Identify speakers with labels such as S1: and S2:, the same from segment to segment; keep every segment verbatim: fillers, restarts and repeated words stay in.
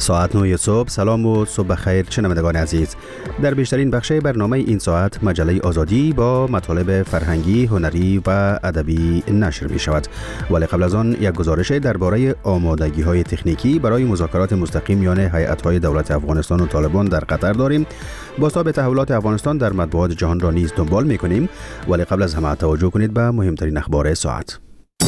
S1: ساعت نه صبح. سلام و صبح خیر شنوندگان عزیز. در بیشترین بخش برنامه این ساعت مجله آزادی با مطالب فرهنگی، هنری و ادبی نشر می شود. ولی قبل از آن یک گزارش درباره آمادگی های تکنیکی برای مذاکرات مستقیم میان هیئت های دولت افغانستان و طالبان در قطر داریم. بازتاب تحولات افغانستان در مطبوعات جهان را نیز دنبال می کنیم. ولی قبل از همه توجه کنید به مهمترین اخبار ساعت.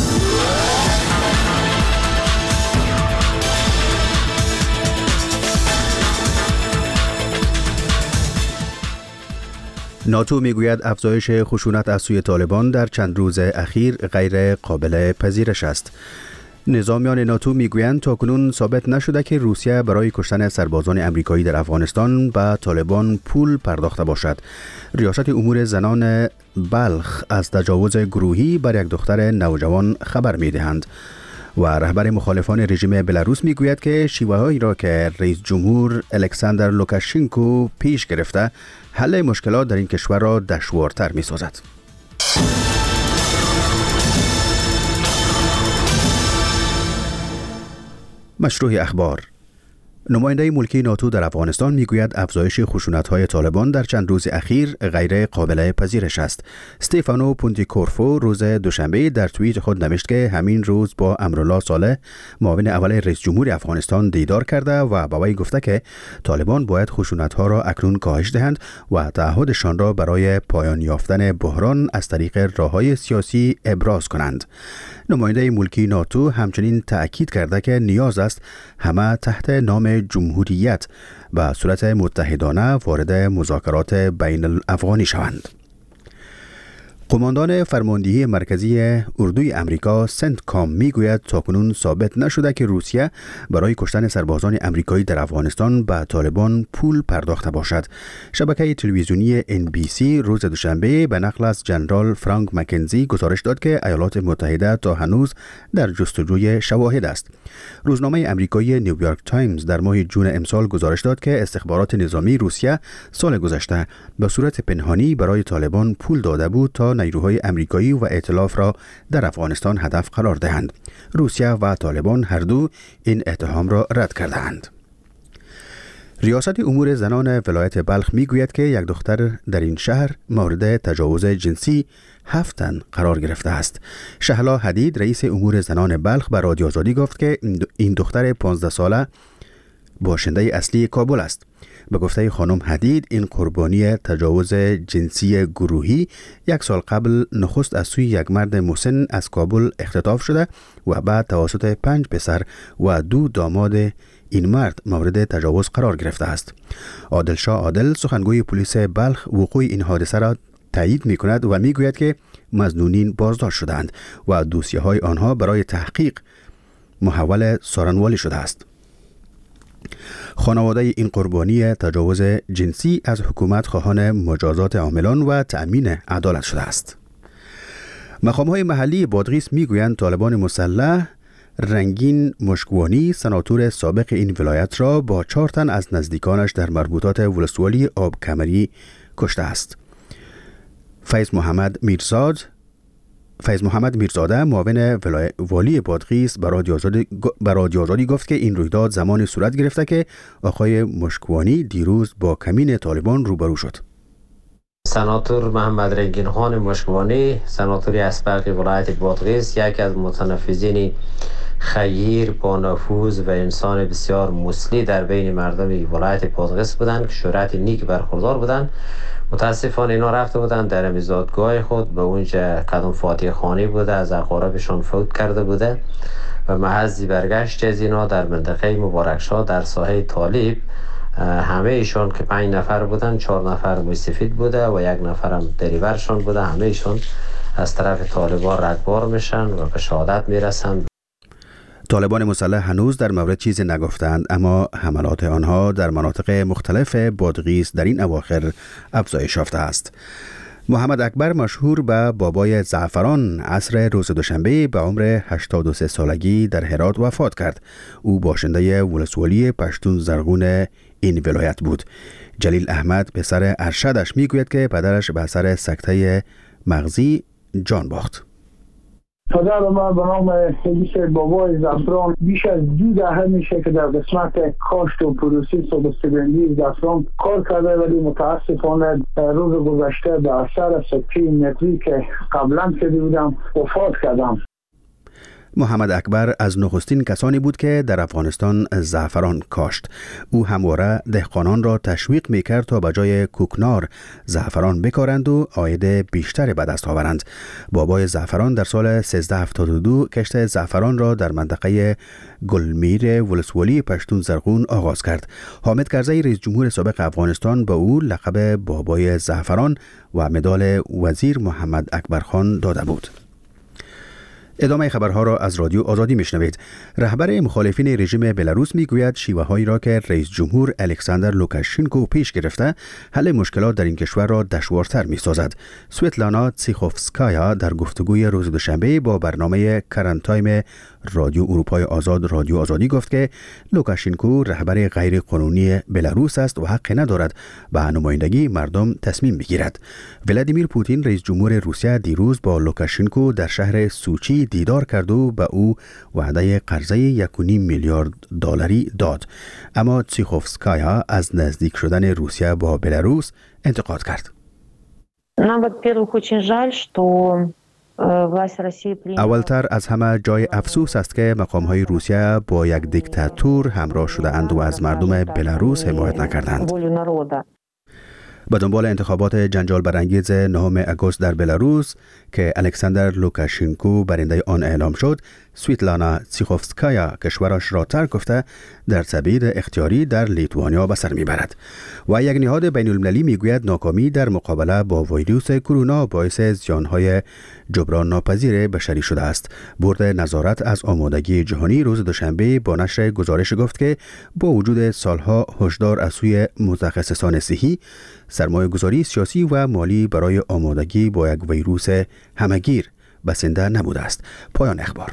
S1: ناتو میگوید افزایش خشونت از سوی طالبان در چند روز اخیر غیر قابل پذیرش است. نظامیان ناتو میگویند تاکنون ثابت نشده که روسیه برای کشتن سربازان امریکایی در افغانستان به طالبان پول پرداخته باشد. ریاست امور زنان بلخ از تجاوز گروهی بر یک دختر نوجوان خبر میدهند. و رهبر مخالفان رژیم بلاروس میگوید که شیوه‌هایی را که رئیس جمهور الکساندر لوکاشنکو پیش گرفته حل مشکلات در این کشور را دشوارتر می‌سازد. مشروع اخبار. نماینده ملکی ناتو در افغانستان میگوید افزایش خشونت‌های طالبان در چند روز اخیر غیر قابل پذیرش است. استفانو پونتیکورفو روز دوشنبه در توییت خود نوشت که همین روز با امرالله صالح معاون اول رئیس جمهور افغانستان دیدار کرده و با وی گفته که طالبان باید خشونت‌ها را اکنون کاهش دهند و تعهدشان را برای پایان یافتن بحران از طریق راه‌های سیاسی ابراز کنند. نماینده ملکی ناتو همچنین تأکید کرده که نیاز است همه تحت نام جمهوریت به صورت متحدانه وارد مذاکرات بین الافغانی شوند. قماندان فرماندهی مرکزی اردوی امریکا سنت کام میگوید تاکنون ثابت نشده که روسیه برای کشتن سربازان امریکایی در افغانستان به طالبان پول پرداخته باشد. شبکه تلویزیونی ان بی سی روز دوشنبه به نقل از جنرال فرانک مکنزی گزارش داد که ایالات متحده تا هنوز در جستجوی شواهد است. روزنامه امریکایی نیویورک تایمز در ماه جون امسال گزارش داد که استخبارات نظامی روسیه سال گذشته به صورت پنهانی برای طالبان پول داده بود تا نیروهای امریکایی و ائتلاف را در افغانستان هدف قرار دهند. روسیه و طالبان هر دو این اتهام را رد کردند. ریاست امور زنان ولایت بلخ میگوید که یک دختر در این شهر مورد تجاوز جنسی هفت تن قرار گرفته است. شهلا حدید رئیس امور زنان بلخ به رادیو آزادی گفت که این دختر پانزده ساله باشنده اصلی کابل است. به گفته خانم حدید این قربانی تجاوز جنسی گروهی یک سال قبل نخست از سوی یک مرد مسن از کابل اختطاف شده و بعد توسط پنج پسر و دو داماد این مرد مورد تجاوز قرار گرفته است. عادل شاه عادل سخنگوی پلیس بلخ وقوع این حادثه را تایید می کند و می گوید که مظنونین بازداشت شدند و دوسیه های آنها برای تحقیق محول سارنوالی شده است. خانواده این قربانی تجاوز جنسی از حکومت خواهان مجازات عاملان و تأمین عدالت شده است. مقام‌های محلی بادغیس میگویند طالبان مسلح رنگین مشکوانی سناتور سابق این ولایت را با چهار تن از نزدیکانش در مربوطات ولسوالی آب کمری کشته است. فیض محمد میرزاد فیض محمد میرزاده معاون والی بادغیس به رادیو آزادی گفت که این رویداد زمانی صورت گرفته که آقای مشکوانی دیروز با کمین طالبان روبرو شد.
S2: سناتور محمد رنگین خان مشکوانی، سناتوری اسبق ولایت بادغیس، یک از متنفذین خیر با نفوذ و انسان بسیار مسلی در بین مردم ولایت بادغیس بودند که شهرت نیک برخوردار بودند. متاسفانه اینا رفته بودند در میزادگاه خود به اونجا قدم فاتح خانی بوده، از اقاربشان فوت کرده بوده و محض برگشت از اینا در منطقه مبارکشاه در ساحه طالب همه ایشان که پنج نفر بودن، چهار نفر موسفید بوده و یک نفرم دریورشان بوده، همه ایشان از طرف طالبان رگبار میشن و به شهادت میرسند.
S1: طالبان مسلح هنوز در مورد چیزی نگفتند، اما حملات آنها در مناطق مختلف بادغیس در این اواخر افزایش یافته است. محمد اکبر مشهور به بابای زعفران عصر روز دوشنبه به عمر هشتاد و سه سالگی در هرات وفات کرد. او باشنده ولسوالی پشتون زرغون این ولایت بود. جلیل احمد پسر ارشدش میگوید که پدرش به اثر سکته مغزی جان باخت.
S3: پدر ما به نام حدیث بابای زعفران بیش از دو دهه میشه که در قسمت کاشت و پروسس و بسته‌بندی زعفران کار کرده، ولی متاسفانه روز گذشته به اثر سکته متری که قبلا شده بودم وفات کردم.
S1: محمد اکبر از نخستین کسانی بود که در افغانستان زعفران کاشت. او همواره دهقانان را تشویق میکرد تا به جای کوکنار زعفران بکارند و عاید بیشتری به دست آورند. بابای زعفران در سال سیزده هفتاد و دو کشت زعفران را در منطقه گلمیر ولسوالی پشتون زرغون آغاز کرد. حامد کرزی رئیس جمهور سابق افغانستان به او لقب بابای زعفران و مدال وزیر محمد اکبر خان داده بود. ادامه خبرها را از رادیو آزادی میشنوید. رهبر مخالفین رژیم بلاروس میگوید شیوه هایی را که رئیس جمهور الکساندر لوکاشنکو پیش گرفته حل مشکلات در این کشور را دشوارتر میسازد. سویتلانا تسیخوفسکایا در گفتگوی روز دوشنبه با برنامه کرنت تایم رادیو اروپای آزاد رادیو آزادی گفت که لوکاشنکو رهبر غیر قانونی بلاروس است و حق ندارد به نمایندگی مردم تصمیم بگیرد. ولادیمیر پوتین رئیس جمهور روسیه دیروز با لوکاشنکو در شهر سوچی دیدار کرد و به او وعده قرضه یک و نیم میلیارد دلاری داد. اما تسیخوفسکایا از نزدیک شدن روسیه با بلاروس انتقاد کرد. اولتر از همه جای افسوس است که مقام‌های روسیه با یک دیکتاتور همراه شده اند و از مردم بلاروس حمایت نکردند. به دنبال انتخابات جنجال برانگیز نهم آگوست در بلاروس که الکساندر لوکاشنکو برنده آن اعلام شد، سویتلانا تسیخوفسکایا کشورش را ترک گفته در تبعید اختیاری در لیتوانیا به سر میبرد. و یک نهاد بین المللی میگوید ناکامی در مقابله با ویروس کرونا باعث زیانهای جبران ناپذیر بشری شده است. بورد نظارت از آمادگی جهانی روز دوشنبه با نشر گزارش گفت که با وجود سالها هشدار از سوی متخصصان صحی، سرمایه گذاری سیاسی و مالی برای آمادگی با یک ویروس همگیر بسنده نبوده است. پایان اخبار.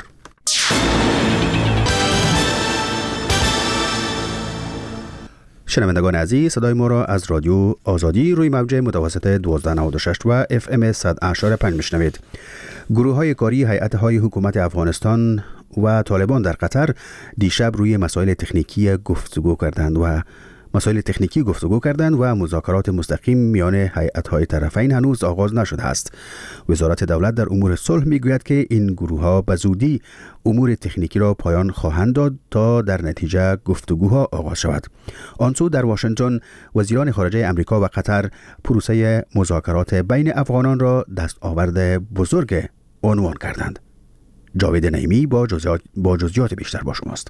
S1: شنوندگان عزیز، صدای ما را از رادیو آزادی روی موج متوسط دوازده نود و شش و اف ام صد و پنج میشنوید. گروه های کاری هیئت های حکومت افغانستان و طالبان در قطر دیشب روی مسائل تکنیکی گفتگو کردند و مسائل تکنیکی گفتگو کردند و مذاکرات مستقیم میان هیئت‌های طرفین هنوز آغاز نشده است. وزارت دولت در امور صلح میگوید که این گروه‌ها به زودی امور تکنیکی را پایان خواهند داد تا در نتیجه گفتگوها آغاز شود. آنسو در واشنگتن وزیران خارجه امریکا و قطر پروسه مذاکرات بین افغانان را دستاورد بزرگ عنوان کردند. جاوید نعیمی با جزئیات با جزئیات بیشتر با شماست.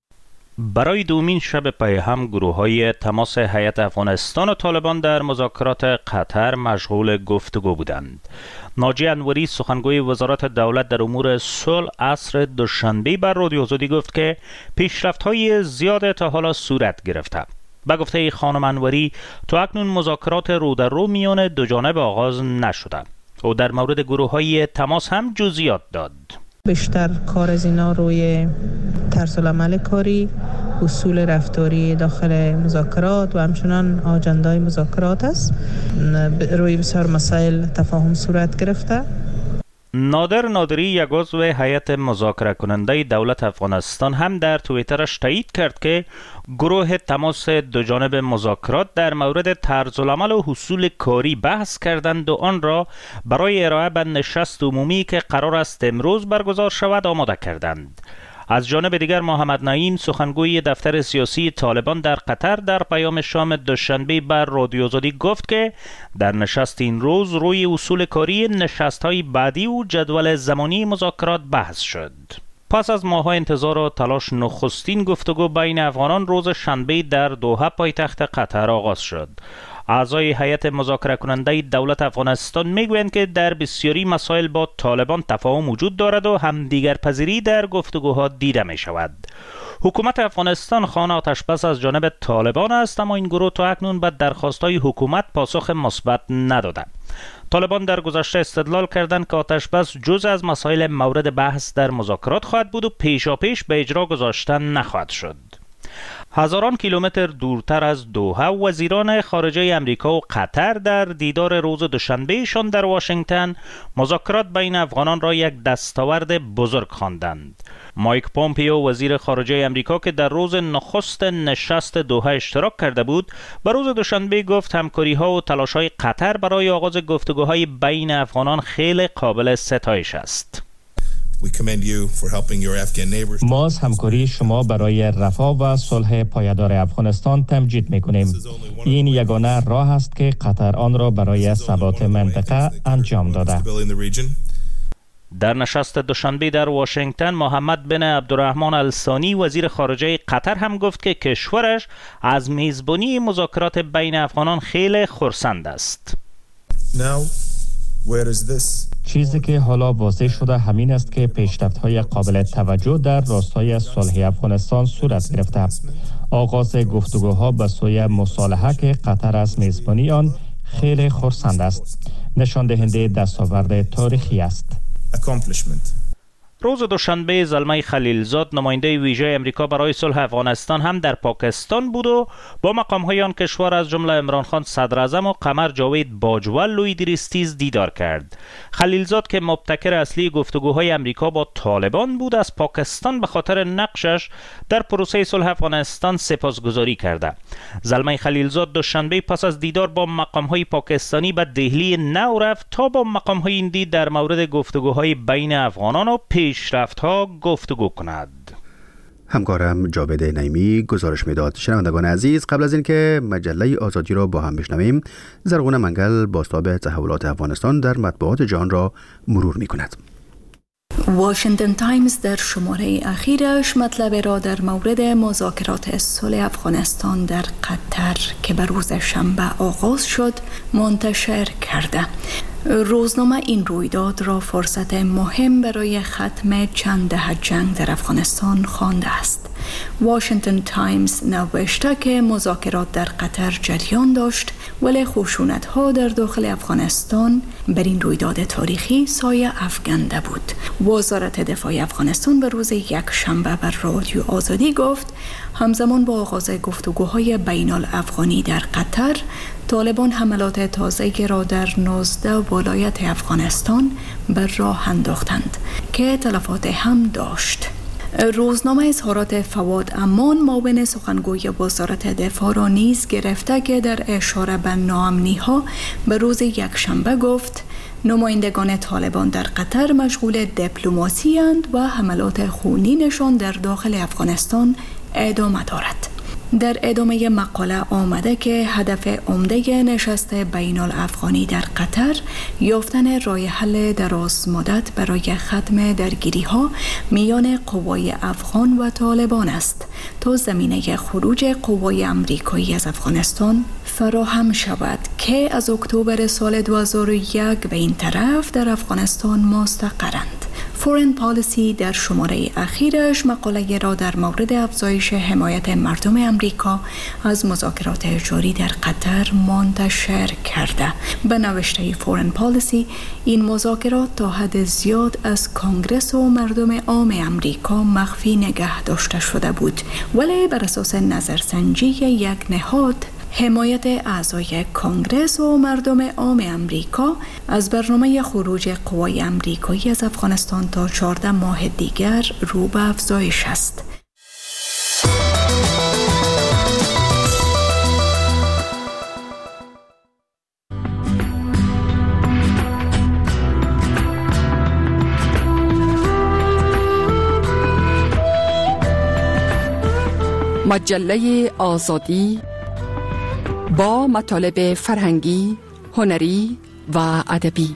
S4: برای دومین شب پی هم گروه‌های تماس هیئت افغانستان و طالبان در مذاکرات قطر مشغول گفتگو بودند. ناجی انوری سخنگوی وزارت دولت در امور صلح عصر دوشنبه بر رادیو آزادی گفت که پیشرفت‌های زیاد تا حالا صورت گرفته. به گفته خانم انوری تا اکنون مذاکرات رو در رو میان دو جانب آغاز نشده. او در مورد گروه‌های تماس هم جزئیات داد.
S5: بیشتر کار از اینا روی طرز العمل کاری، اصول رفتاری داخل مذاکرات و همچنان آجندای مذاکرات است. روی بسیار مسائل تفاهم صورت گرفته.
S4: نادر نادری یک عضو هیئت مذاکره کننده دولت افغانستان هم در توییترش تایید کرد که گروه تماس دو جانب مذاکرات در مورد طرز العمل و اصول کاری بحث کردند و آن را برای ارائه به نشست عمومی که قرار است امروز برگزار شود آماده کردند. از جانب دیگر محمد نعیم سخنگوی دفتر سیاسی طالبان در قطر در پیام شام دوشنبه بر رادیو آزادی گفت که در نشست این روز روی اصول کاری نشست‌های بعدی و جدول زمانی مذاکرات بحث شد. پس از ماه‌ها انتظار و تلاش نخستین گفتگو بین افغانان روز شنبه در دوحه پایتخت قطر آغاز شد. اعضای هیئت مذاکره کننده دولت افغانستان میگویند که در بسیاری مسائل با طالبان تفاهم وجود دارد و همدیگر پذیری در گفتگوها دیده می شود. حکومت افغانستان خانه آتشبس از جانب طالبان است، اما این گروه تا اکنون به درخواست‌های حکومت پاسخ مثبت نداده. طالبان در گذشته استدلال کردند که آتشبس جزء از مسائل مورد بحث در مذاکرات خواهد بود و پیشاپیش به اجرا گذاشتن نخواهد شد. هزاران کیلومتر دورتر از دوحه، وزیران خارجه امریکا و قطر در دیدار روز دوشنبهشان در واشنگتن مذاکرات بین افغانان را یک دستاورد بزرگ خواندند. مایک پومپیو وزیر خارجه امریکا که در روز نخست نشست دوحه اشتراک کرده بود، به روز دوشنبه گفت همکاری ها و تلاش های قطر برای آغاز گفتگوهای بین افغانان خیلی قابل ستایش است.
S6: ما از همکاری شما برای رفاه و صلح پایدار افغانستان تمجید می‌کنیم. این یگانه راه است که قطر آن را برای ثبات منطقه انجام داده.
S4: در نشست دوشنبه در واشنگتن، محمد بن عبدالرحمن الثانی وزیر خارجه قطر هم گفت که کشورش از میزبانی مذاکرات بین افغانان خیلی خرسند است.
S6: چیزی که حالا واضح شده همین است که پیشرفت‌های قابل توجه در راستای صلح افغانستان صورت گرفته. آغاز گفتگوها به سوی مصالحه که قطر از میزبانی آن خیلی خرسند است، نشان دهنده دستاورد تاریخی است.
S4: روز دوشنبه زلمه خلیلزاد نماینده ویژه امریکا برای صلح افغانستان هم در پاکستان بود و با مقام‌های آن کشور از جمله عمران خان صدر اعظم و قمر جاوید باجوه لویدریستیز دیدار کرد. خلیلزاد که مبتکر اصلی گفتگوهای امریکا با طالبان بود، از پاکستان به خاطر نقشش در پروسه صلح افغانستان سپاسگزاری کرده. زلمه خلیلزاد دوشنبه پس از دیدار با مقام‌های پاکستانی به دهلی نو رفت تا با مقام‌های هندی در مورد گفتگوهای بین افغانان و پیشرفت‌ها گفتگو کند.
S1: همکارم جاوید نعیمی گزارش میداد. شنوندگان عزیز، قبل از اینکه مجله آزادی را با هم بشنویم، زرغون منگل بازتاب تحولات افغانستان در مطبوعات جهان را مرور می‌کند.
S7: واشنگتن تایمز در شماره اخیرش مطلب را در مورد مذاکرات صلح افغانستان در قطر که به روز شنبه آغاز شد منتشر کرده. روزنامه این رویداد را فرصت مهم برای ختم چند دهه جنگ در افغانستان خوانده است. واشنگتن تایمز نوشته که مذاکرات در قطر جریان داشت، ولی خشونت‌ها در داخل افغانستان بر این رویداد تاریخی سایه افکنده بود. وزارت دفاع افغانستان به روز یک شنبه بر رادیو آزادی گفت همزمان با آغاز گفتگوهای بین الافغانی در قطر، طالبان حملات تازه‌ای را در نوزده ولایت افغانستان بر راه انداختند که تلفات هم داشت. روزنامه اظهارات فواد امان معاون سخنگوی وزارت دفاع را نیز گرفته که در اشاره به ناامنی‌ها به روز یکشنبه گفت نمایندگان طالبان در قطر مشغول دیپلماسی اند و حملات خونینشان در داخل افغانستان ادامه دارد. در ادامه مقاله آمده که هدف عمده نشست بین الافغانی در قطر یافتن راه حل دراز مدت برای ختم درگیری‌ها میان قوای افغان و طالبان است تا زمینه خروج قوای امریکایی از افغانستان فراهم شود که از اکتبر سال دو هزار و یک به این طرف در افغانستان مستقرند. فورن پالیسی در شماره اخیرش مقاله را در مورد افزایش حمایت مردم امریکا از مذاکرات جاری در قطر منتشر کرده. به نوشته فورن پالیسی، این مذاکرات تا حد زیاد از کانگرس و مردم عام امریکا مخفی نگه داشته شده بود، ولی بر اساس نظرسنجی یک نهاد، حمایت اعضای کانگرس و مردم عام امریکا از برنامه خروج قوای امریکایی از افغانستان تا چهارده ماه دیگر رو به افزایش است.
S8: مجله آزادی با مطالب فرهنگی، هنری و ادبی.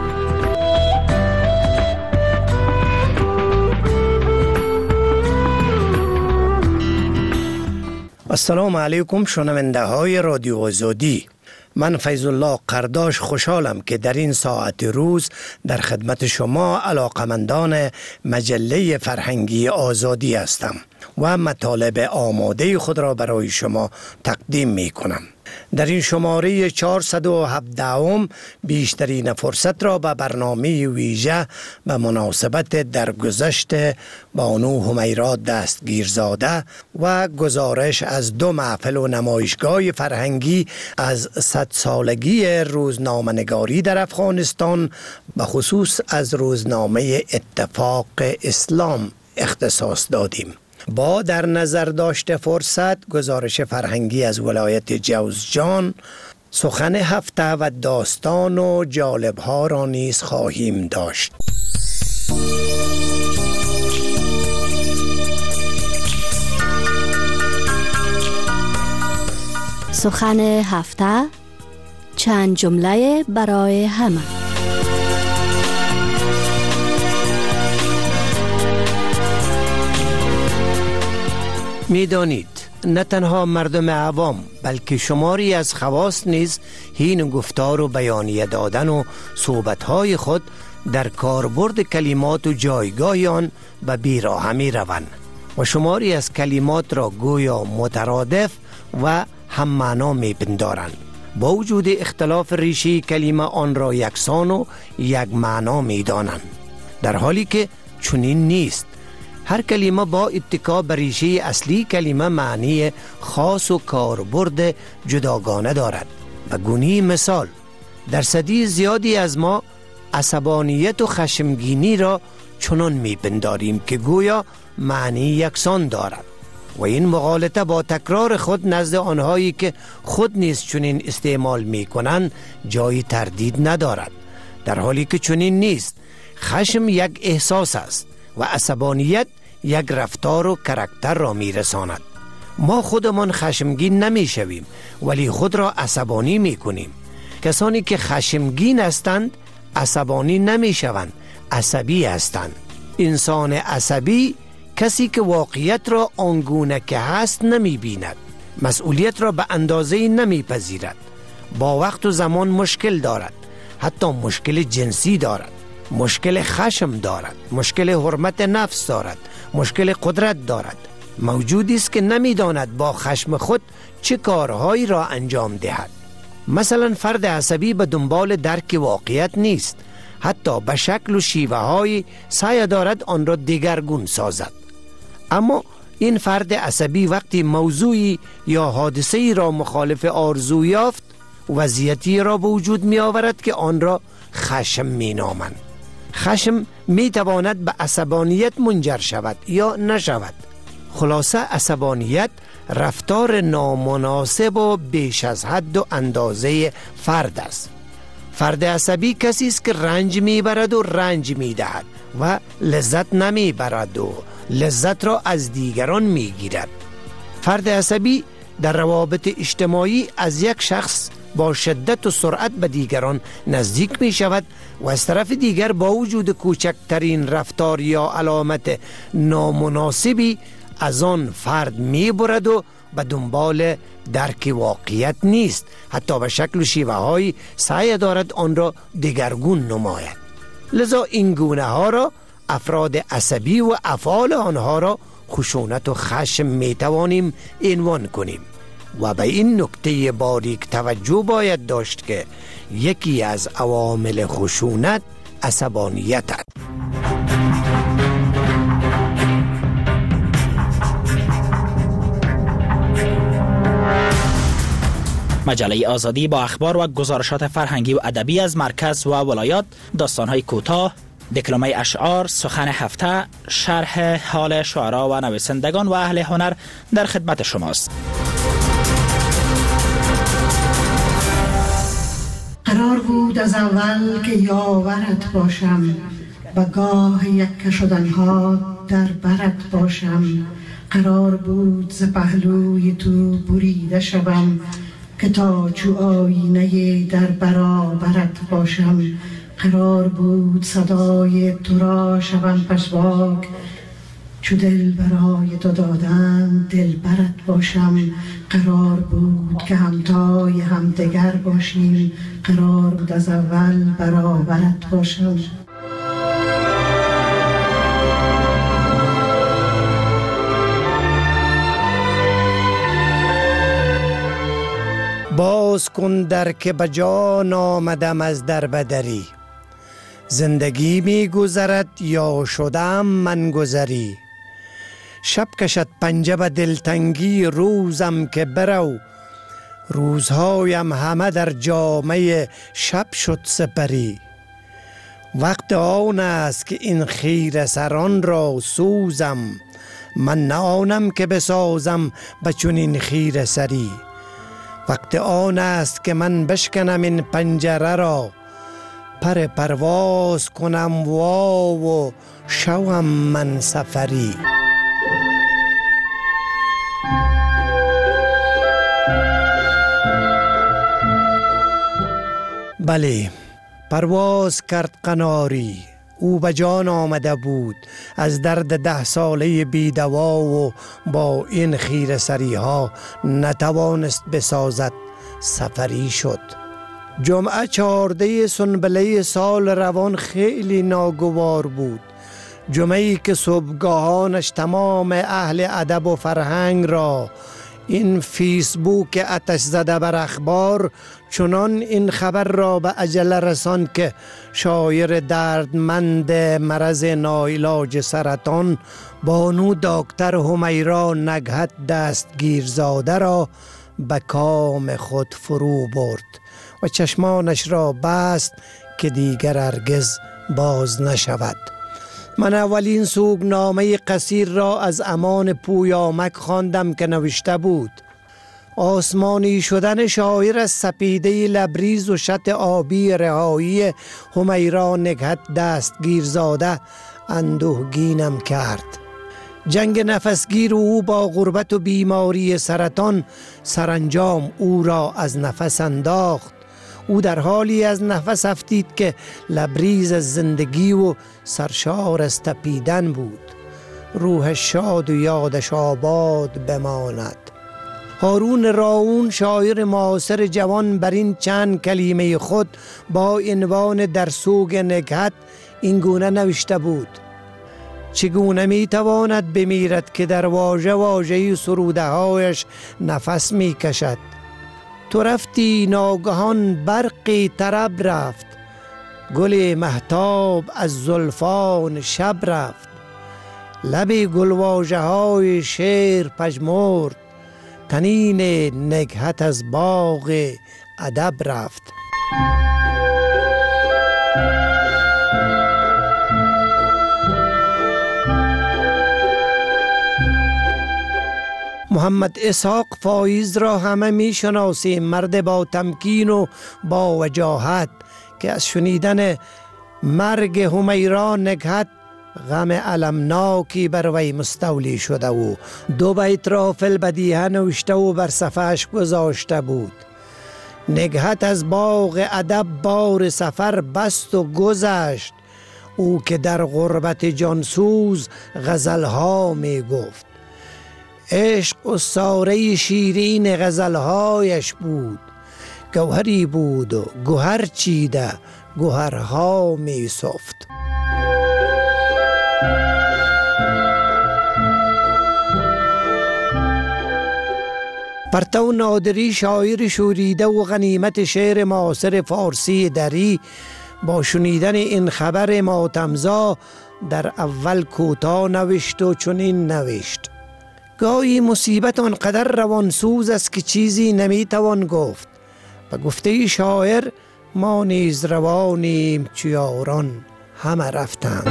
S9: السلام علیکم شنونده های رادیو آزادی. من فیض الله قرداش خوشحالم که در این ساعت روز در خدمت شما علاقمندان مجله فرهنگی آزادی هستم و مطالب آماده خود را برای شما تقدیم می کنم. در این شماره چهارصد و هفده بیشترین فرصت را به برنامه ویژه به مناسبت درگذشت بانو همیرا دستگیرزاده و گزارش از دو محفل و نمایشگاه فرهنگی از صد سالگی روزنامه‌نگاری در افغانستان به خصوص از روزنامه اتفاق اسلام اختصاص دادیم. با در نظر داشته فرصت گزارش فرهنگی از ولایت جوزجان، سخن هفته و داستان و جالبها را نیز خواهیم داشت.
S10: سخن هفته، چند جمله برای همه.
S9: میدانید نه تنها مردم عوام بلکه شماری از خواص نیز هین گفتار و بیانیه دادن و صحبتهای خود در کاربرد کلمات و جایگاه آن به بیراهه می روند و شماری از کلمات را گویا مترادف و هم معنا می پندارند. با وجود اختلاف ریشه کلمه آن را یکسان و یک معنا می دانند، در حالی که چنین نیست. هر کلمه با اتکا بر ریشه اصلی کلمه معنی خاص و کاربرد جداگانه دارد. به گونه مثال، درصدی زیادی از ما عصبانیت و خشمگینی را چنان میپنداریم که گویا معنی یکسان دارد و این مغالطه با تکرار خود نزد آنهایی که خود نیز چنین استعمال میکنند جای تردید ندارد، در حالی که چنین نیست. خشم یک احساس است و عصبانیت یک رفتار و کاراکتر را میرساند. ما خودمان خشمگین نمیشویم ولی خود را عصبانی میکنیم. کسانی که خشمگین هستند عصبانی نمیشوند، عصبی هستند. انسان عصبی کسی که واقعیت را آنگونه که هست نمیبیند، مسئولیت را به اندازه نمیپذیرد، با وقت و زمان مشکل دارد، حتی مشکل جنسی دارد، مشکل خشم دارد، مشکل حرمت نفس دارد، مشکل قدرت دارد. موجودی است که نمیداند با خشم خود چه کارهایی را انجام دهد. مثلا فرد عصبی به دنبال درک واقعیت نیست، حتی به شکل و شیوه های سعی دارد آن را دیگرگون سازد. اما این فرد عصبی وقتی موضوعی یا حادثه‌ای را مخالف آرزو یافت، وضعیتی را به وجود می آورد که آن را خشم می نامند. خشم می تواند به عصبانیت منجر شود یا نشود. خلاصه عصبانیت رفتار نامناسب و بیش از حد و اندازه فرد است. فرد عصبی کسی است که رنج می برد و رنج می دهد و لذت نمی برد و لذت را از دیگران می گیرد. فرد عصبی در روابط اجتماعی از یک شخص با شدت و سرعت به دیگران نزدیک می شود و از طرف دیگر با وجود کوچکترین رفتار یا علامت نامناسبی از آن فرد می برد و به دنبال درک واقعیت نیست، حتی به شکل و شیوه های سعی دارد آن را دگرگون نماید. لذا این گونه ها را افراد عصبی و افعال آنها را خشونت و خشم می توانیم عنوان کنیم و به این نکته باریک توجه باید داشت که یکی از عوامل خشونت عصبانیت است.
S11: مجله آزادی با اخبار و گزارشات فرهنگی و ادبی از مرکز و ولایات، داستان‌های کوتاه، دکلمه اشعار، سخن هفته، شرح حال شعرا و نویسندگان و اهل هنر در خدمت شماست.
S12: قرار بود از اول که یاورت باشم، و گاه یک شدنها در برت باشم. قرار بود ز پهلوی تو بریده شوم، که تا چو آینه در برابرت باشم. قرار بود صدای تو را شوم پشواک، چو دل برای تو دادن دل برت باشم. قرار بود که همتای همدگر باشیم، قرار بود از اول برابرت باشم.
S9: با باز کن در که بجان آمدم از در بدری. زندگی می گذرد یا شدم من گذری. شب کشد پنجه به دلتنگی روزم که برو. روزهایم همه در جامه شب شد سپری. وقت آن است که این خیره سران را سوزم. من نه آنم که بسازم به چنین خیره سری. وقت آن است که من بشکنم این پنجره را. پر پرواز کنم وا و شوم من سفری. بله، پرواز کرد قناری. او به جان آمده بود از درد ده ساله بیدوا و با این خیره سری ها نتوانست بسازد. سفری شد. جمعه چهارده سنبله سال روان خیلی ناگوار بود. جمعه‌ای که صبحگاهانش تمام اهل ادب و فرهنگ را این فیسبوک آتش زده بر اخبار چنان این خبر را به عجله رساند که شاعر دردمند مرض ناعلاج سرطان بانو دکتر همیرا نگهت دستگیرزاده را به کام خود فرو برد و چشمانش را بست که دیگر هرگز باز نشود. من اولین سوگنامه قصیر را از امان پویامک خواندم که نوشته بود: آسمانی شدن شاعر از سپیده لبریز و شط آبی رهایی همیرا نگهت دستگیرزاده اندوهگینم کرد. جنگ نفسگیر او با غربت و بیماری سرطان سرانجام او را از نفس انداخت. او در حالی از نفس افتید که لبریز از زندگی و سرشار از تپیدن بود. روح شاد و یادش آباد بماند. هارون راون شاعر معاصر جوان بر این چند کلمه خود با عنوان در سوگ نگهت این گونه نوشته بود: چگونه می تواند بمیرد که در واژه واژه سروده هایش نفس می کشد. تو رفتی ناگهان برقی طرب رفت، گل مهتاب از زلفان شب رفت. لب گلواژه های شعر پژمرد، تنین نگهت از باغ ادب رفت. محمد اسحاق فایز را همه می شناسیم. مرد با تمکین و با وجاهت که از شنیدن مرگ همیرا نگهت غم المناکی بر وی مستولی شده و دو بیت را فی البدیهه نوشته و بر صفحش گذاشته بود: نگهت از باغ ادب بار سفر بست و گذشت، او که در غربت جانسوز غزلها می گفت. عشق استاره شیرین غزلهایش بود، گوهری بود و گوهر چیده گوهرها می سفت. پرتو نادری شاعر شوریده و غنیمت شعر معاصر فارسی دری با شنیدن این خبر ماتمزا در اول کوتاه نوشت و چنین نوشت: گاهی مصیبت آنقدر روانسوز است که چیزی نمیتوان گفت. به گفته شاعر ما نیز روانیم چو یاران همه رفتند.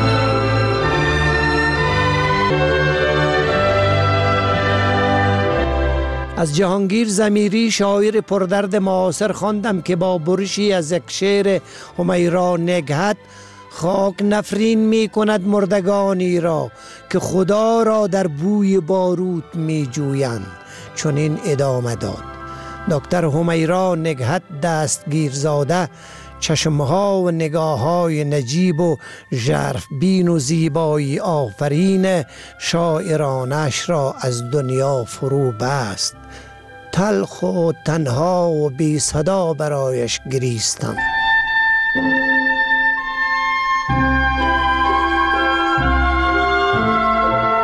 S9: از جهانگیر ضمیری شاعر پردرد معاصر خواندم که با برشی از یک شعر همیرا نگهت خاک نفرین می کند مردگانی را که خدا را در بوی باروت می جویند. چون این ادامه داد: دکتر همیرا نگهت دستگیرزاده چشمها و نگاههای نجیب و ژرف بین و زیبایی آفرین شاعرانش را از دنیا فرو بست. تلخ و تنها و بی صدا برایش گریستم.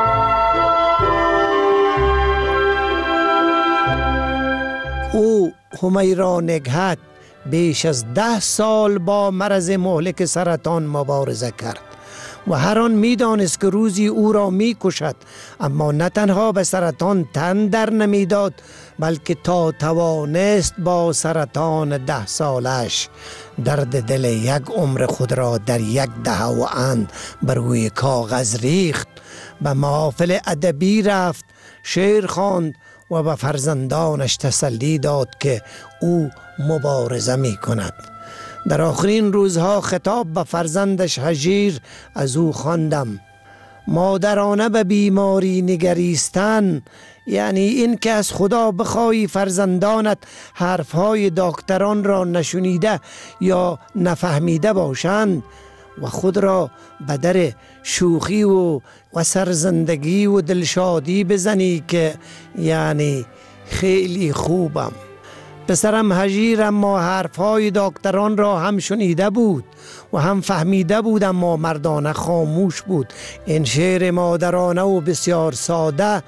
S9: او همیرا نگهت بیش از ده سال با مرض مهلک سرطان مبارزه کرد و هر آن می دانست که روزی او را می کشد، اما نه تنها به سرطان تن در نمی داد بلکه تا توانست با سرطان ده سالش درد دل یک عمر خود را در یک دهه و اند بر روی کاغذ ریخت، به محافل ادبی رفت، شعر خواند و به فرزندانش تسلی داد که او مبارزه می کند. در آخرین روزها خطاب به فرزندش هجیر از او خواندم: مادرانه به بیماری نگریستن یعنی این که از خدا بخواهی فرزندانت حرفهای دکتران را نشنیده یا نفهمیده باشند و خود را به در شوخی و و سرزندگی و دلشادی بزنی که یعنی خیلی خوبم. پسرم هجیر اما حرفهای دکتران را هم شنیده بود و هم فهمیده بود، اما مردانه خاموش بود. این شعر مادرانه و بسیار ساده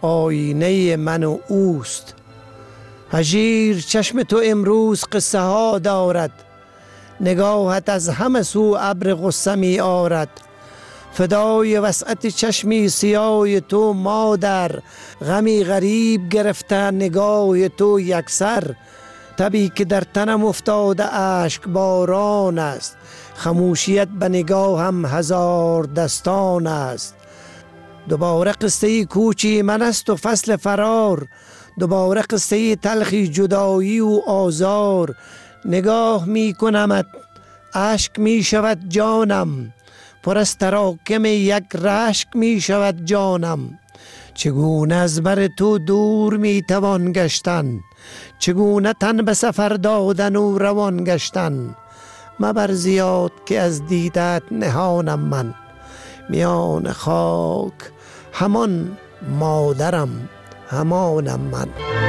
S9: آینه من و اوست. هجیر چشم تو امروز قصه ها دارد، نگاهت از همه سو ابر غصه می آرد. فدای وسعت چشمی سیاه تو مادر، غمی غریب گرفته نگاه تو یکسر. تبی که در تنم افتاده اشک باران است، خموشیت به نگاه هم هزار دستان است. دوباره قصه کوچی من است و فصل فرار، دوباره قصه تلخی جدایی و آزار. نگاه می کنمت اشک می شود جانم، پر از تراکم یک رشک می شود جانم. چگونه از بر تو دور می توان گشتن، چگونه تن به سفر دادن و روان گشتن. مبر زیاد که از دیدت نهانم من، میان خاک همان مادرم همانم من.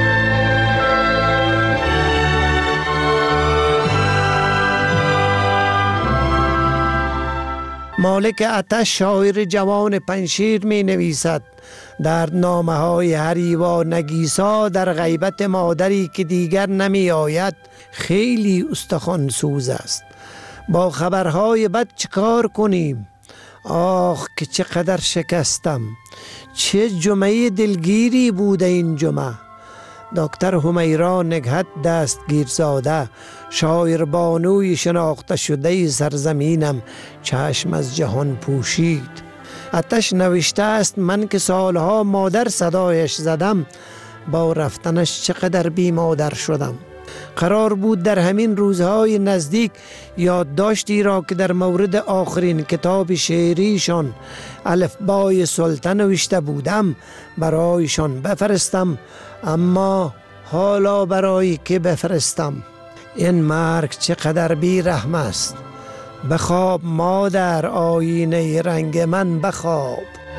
S9: مالک آتش شاعر جوان پنشیر می نویسد در نامه های هریوا نگیسا در غیبت مادری که دیگر نمی آید خیلی استخوان سوز است. با خبرهای بد چکار کنیم؟ آخ که چقدر شکستم، چه جمعه دلگیری بوده این جمعه. دکتر همیرا نگهت دستگیرزاده، شاعر بانوی شناخته شده سرزمینم، چشم از جهان پوشید. آتش نوشته است من که سالها مادر صدایش زدم، با رفتنش چقدر بی مادر شدم. قرار بود در همین روزهای نزدیک یادداشتی را که در مورد آخرین کتاب شعریشان الفبای سلطان نوشته بودم برایشان بفرستم، اما حالا برای که بفرستم؟ این مرگ چقدر بی رحم است. بخواب مادر آینه رنگ من بخواب.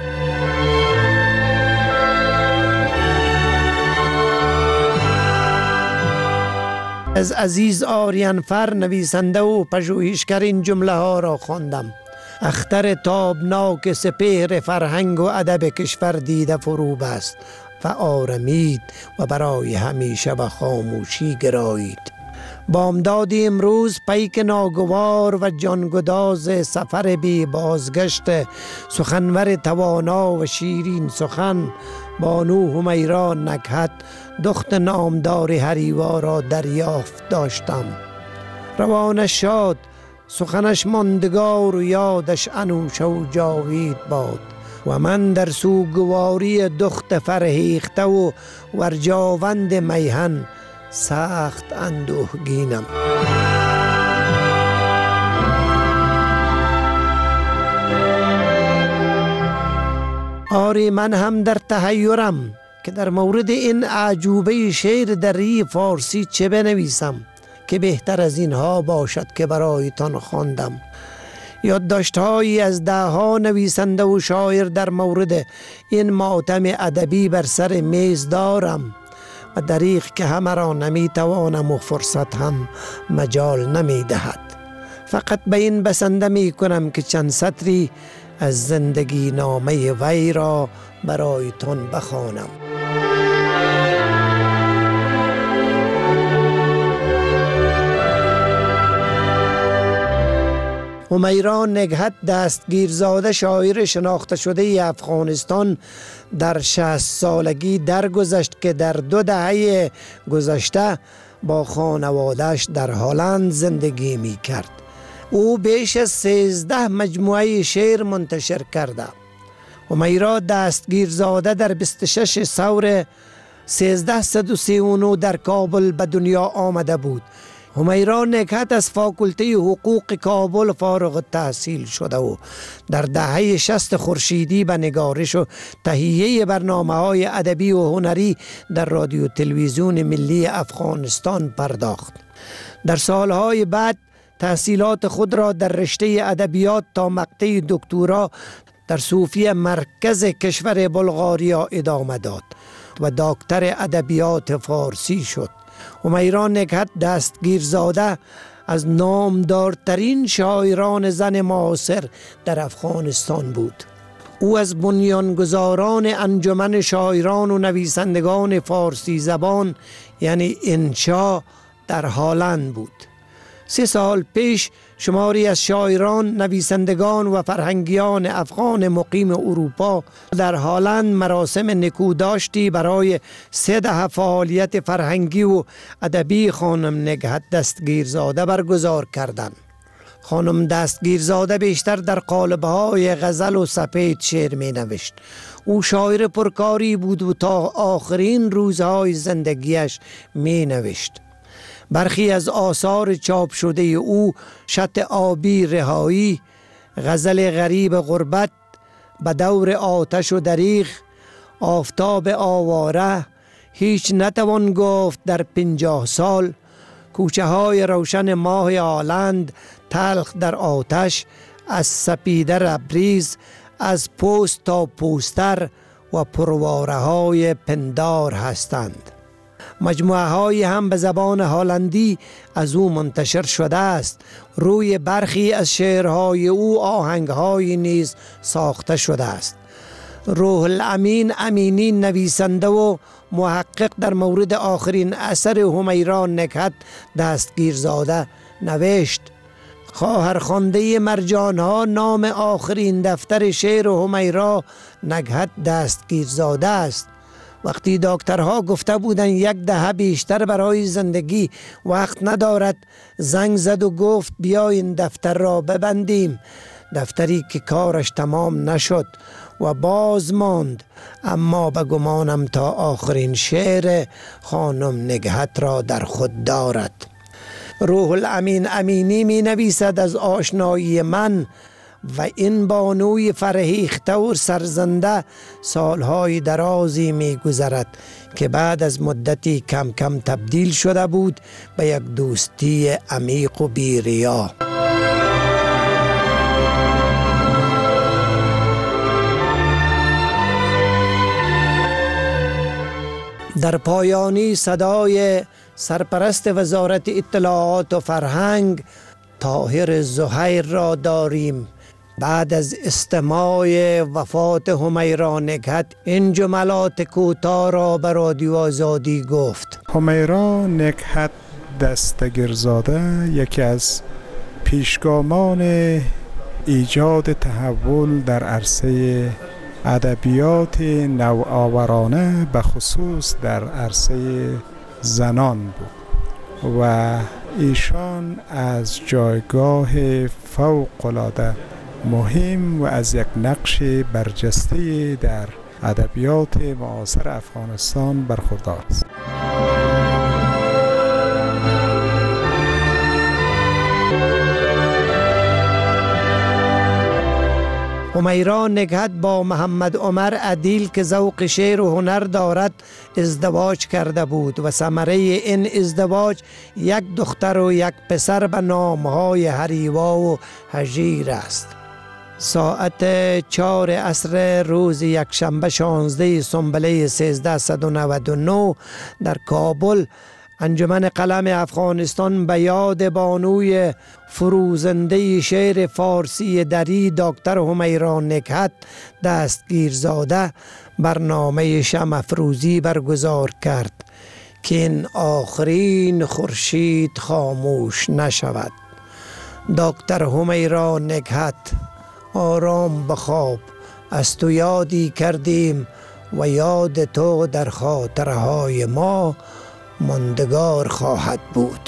S9: از عزیز آریانفر نویسنده و پژوهشگر این جمله ها را خواندم: اختر تابناک سپهر فرهنگ و ادب کشور دیده فروب است و آرمید و برای همیشه به خاموشی گرایید. بامداد امروز پیک ناگوار و جانگداز سفر بی بازگشت سخنور توانا و شیرین سخن بانو همیرا نکهت دخت نامدار هریوا را دریافت داشتم. روانش شاد، سخنش ماندگار و یادش انوشه و جاوید باد و من در سوگواری دخت فرهیخته و ورجاوند میهن سخت اندوهگینم. آری من هم در تحیرم که در مورد این عجوبه شعر دری فارسی چه بنویسم که بهتر از اینها باشد که برایتان خواندم. یادداشت‌هایی از ده ها نویسنده و شاعر در مورد این ماتم ادبی بر سر میز دارم و دریغ که همه را نمی توانم و فرصت هم مجال نمی دهد. فقط به این بسنده می کنم که چند سطری از زندگی نامه وی را برایتان بخوانم. همیرا نکهت دستگیرزاده شاعر شناخته شده افغانستان در شصت سالگی درگذشت که در دو دهه گذشته با خانواده‌اش در هلند زندگی می کرد. او بیش از سیزده مجموعه شعر منتشر کرده. همیرا دستگیرزاده در بیست و شش ثور سیزده و سی و نه در کابل به دنیا آمده بود. همیرا نکهت از فاکولته حقوق کابل فارغ التحصیل شده و در دهه شصت خورشیدی به نگارش و تهیه برنامه‌های ادبی و هنری در رادیو تلویزیون ملی افغانستان پرداخت. در سالهای بعد تحصیلات خود را در رشته ادبیات تا مقطع دکترا در صوفیه مرکز کشور بلغاریا ادامه داد و دکتر ادبیات فارسی شد. همیرا نکهت دستگیرزاده از نامدارترین شاعران زن معاصر در افغانستان بود. او از بنیانگذاران انجمن شاعران و نویسندگان فارسی زبان یعنی انشا در هلند بود. سه سال پیش شماری از شاعران، نویسندگان و فرهنگیان افغان مقیم اروپا در هلند مراسم نکوداشتی برای سه دهه فعالیت فرهنگی و ادبی خانم نکهت دستگیرزاده برگزار کردند. خانم دستگیرزاده بیشتر در قالب‌های غزل و سپید شعر می نوشت. او شاعر پرکاری بود و تا آخرین روزهای زندگیش می نوشت. برخی از آثار چاپ شده او شط آبی رهایی، غزل غریب غربت، به دور آتش و دریغ، آفتاب آواره، هیچ نتوان گفت در پنجاه سال، کوچه های روشن ماه هلند، تلخ در آتش، از سپیده ربریز، از پوست تا پوستر و پرواره های پندار هستند. مجموعه های هم به زبان هلندی از او منتشر شده است. روی برخی از شعرهای او آهنگ های نیز ساخته شده است. روح الامین امینی نویسنده و محقق در مورد آخرین اثر همیرا نکهت دستگیرزاده نوشت: خواهرخوانده مرجان ها نام آخرین دفتر شعر همیرا نکهت دستگیرزاده است. وقتی دکترها گفته بودند یک دهه بیشتر برای زندگی وقت ندارد، زنگ زد و گفت بیاین دفتر را ببندیم. دفتری که کارش تمام نشد و باز ماند، اما به گمانم تا آخرین شعر خانم نکهت را در خود دارد. روح الامین امینی می نویسد: از آشنایی من و این بانوی فرهیخته و سرزنده سالهای درازی می گذرد که بعد از مدتی کم کم تبدیل شده بود به یک دوستی عمیق و بی‌ریا. در پایانی صدای سرپرست وزارت اطلاعات و فرهنگ طاهر زهیر را داریم. بعد از استماع وفات همیرا نکهت این جملات کوتاه را به رادیو آزادی گفت:
S13: همیرا نکهت دستگیرزاده یکی از پیشگامان ایجاد تحول در عرصه ادبیات نوآورانه به خصوص در عرصه زنان بود و ایشان از جایگاه فوق‌العاده مهم و از یک نقش برجسته در ادبیات معاصر افغانستان برخوردار است.
S9: همیرا نکهت با محمد عمر عدیل که ذوق شعر و هنر دارد ازدواج کرده بود و ثمره این ازدواج یک دختر و یک پسر به نامهای هریوا و هجیر است. ساعت چهار عصر روز یکشنبه شانزده سنبله سیزده و نود و نه در کابل انجمن قلم افغانستان به یاد بانوی فروزنده شعر فارسی دری دکتر همیرا نکهت دستگیرزاده برنامه شمع افروزی برگزار کرد که این آخرین خورشید خاموش نشود. دکتر همیرا نکهت آرام بخواب، از تو یادی کردیم و یاد تو در خاطرهای ما ماندگار خواهد بود.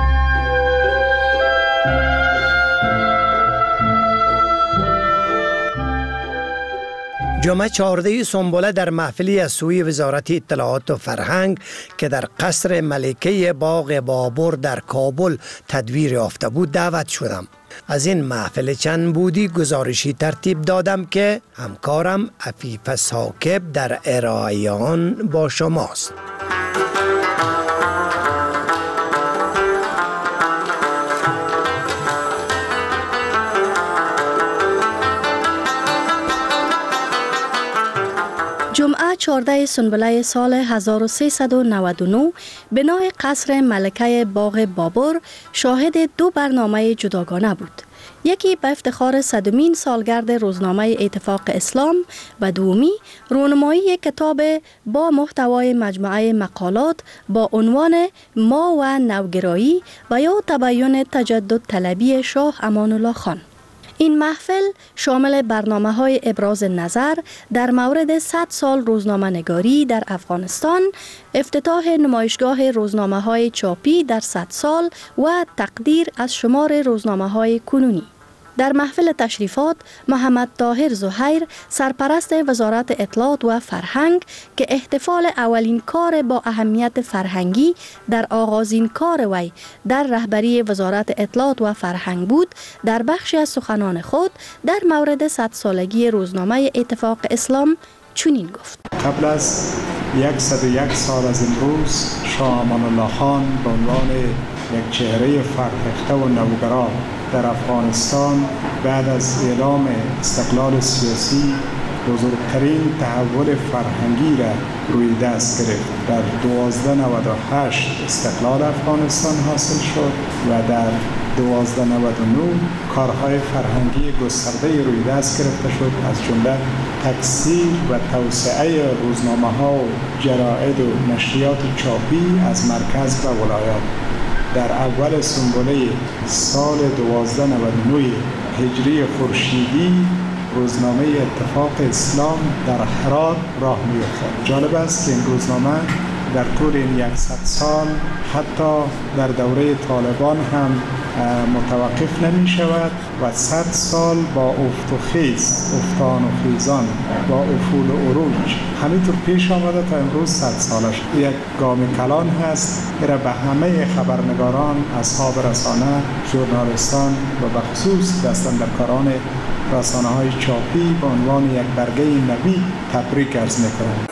S9: جمعه چهاردهم سنبله در محفلی از سوی وزارت اطلاعات و فرهنگ که در قصر ملکه باغ بابر در کابل تدبیر یافته بود دعوت شدم. از این محفل چند بودی گزارشی ترتیب دادم که همکارم عفیف ثاقب در ارائه آن با شماست.
S10: جمعه چهاردهم سنبله سال هزار و سیصد و نود و نه بنای قصر ملکه باغ بابر شاهد دو برنامه جداگانه بود. یکی به افتخار صدمین سالگرد روزنامه اتفاق اسلام و دومی رونمایی کتاب با محتوای مجموعه مقالات با عنوان ما و نوگرایی و یا تبیین تجدد طلبی شاه امان الله خان. این محفل شامل برنامه‌های ابراز نظر در مورد صد سال روزنامه نگاری در افغانستان، افتتاح نمایشگاه روزنامه‌های چاپی در صد سال و تقدیر از شمار روزنامه‌های کنونی. در محفل تشریفات محمد طاهر زهیر سرپرست وزارت اطلاعات و فرهنگ که احتفال اولین کار با اهمیت فرهنگی در آغازین کار وی در رهبری وزارت اطلاعات و فرهنگ بود، در بخشی از سخنان خود در مورد صد سالگی روزنامه اتفاق اسلام چنین گفت:
S13: قبل از صد و یک سال از امروز شاه امان الله خان به عنوان یک چهره فرهیخته و نوگرا در افغانستان بعد از اعلام استقلال سیاسی بزرگترین تحول فرهنگی را روی دست گرفت. در دوازده نود و هشت استقلال افغانستان حاصل شد و در دوازده نود و نه کارهای فرهنگی گسترده روی دست گرفته شد، از جمله تکثیر و توسعه روزنامه‌ها و جراید و نشریات چاپی از مرکز و ولایات. در اول سنبله سال دوازده نود و نه هجری خورشیدی روزنامه اتفاق اسلام در هرات راه می‌افتاد. جالب است که این روزنامه در طول این صد سال حتی در دوره طالبان هم متوقف نمی شود و صد سال با افت و خیز، افتان و خیزان، با افول و عروج همینطور پیش آمده تا امروز صد سالش. یک گام کلان هست که به همه خبرنگاران، اصحاب رسانه، ژورنالیستان و به خصوص دستاندرکاران رسانه های چاپی به عنوان یک برگه نوید تبریک عرض می‌کنم.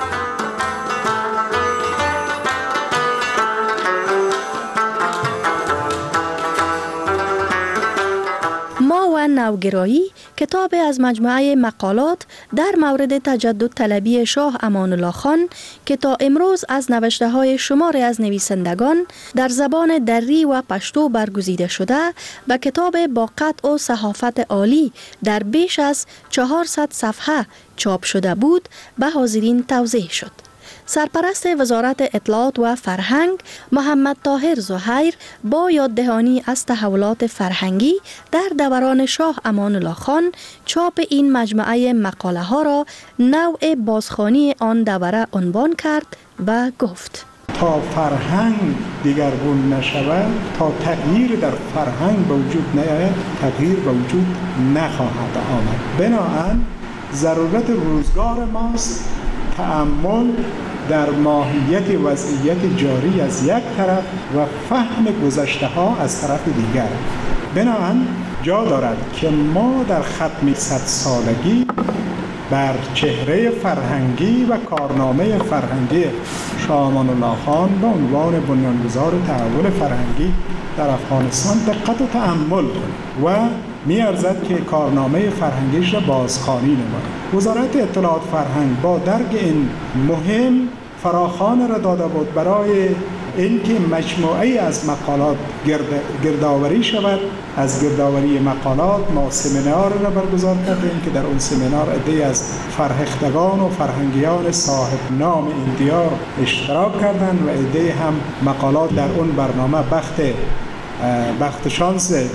S10: نوگرایی کتاب از مجموعه مقالات در مورد تجدد طلبی شاه امان الله خان که تا امروز از نوشته های شماری از نویسندگان در زبان دری و پشتو برگزیده شده و کتاب با قطع و صحافت عالی در بیش از چهارصد صفحه چاپ شده بود به حاضرین توضیح شد. سرپرست وزارت اطلاعات و فرهنگ محمد طاهر زهیر با یاددهانی از تحولات فرهنگی در دوران شاه امان الله خان چاپ این مجموعه مقاله ها را نوع بازخوانی آن دوره عنوان کرد و گفت:
S13: تا فرهنگ دیگرگون نشود، تا تغییر در فرهنگ به وجود نیاید، تغییر به وجود نخواهد آمد. بنابراین ضرورت روزگار ماست تأمل در ماهیت وضعیت جاری از یک طرف و فهم گذشته ها از طرف دیگر. بنابراین جا دارد که ما در ختم صد سالگی بر چهره فرهنگی و کارنامه فرهنگی شاه امان الله خان به عنوان بنیانگذار تحول فرهنگی در افغانستان دقت و تأمل کنیم و می‌ارزد که کارنامه فرهنگیش را بازخوانی نماید. وزارت اطلاعات فرهنگ با درک این مهم فراخوان را داده بود برای اینکه مجموعه از مقالات گرد، گردآوری شود. از گردآوری مقالات ما سمینار را برگزار کردیم که در اون سمینار عده‌ای از فرهیختگان و فرهنگیان صاحب نام این دیار اشتراک کردند و عده‌ای هم مقالات در اون برنامه بخت بخت شانس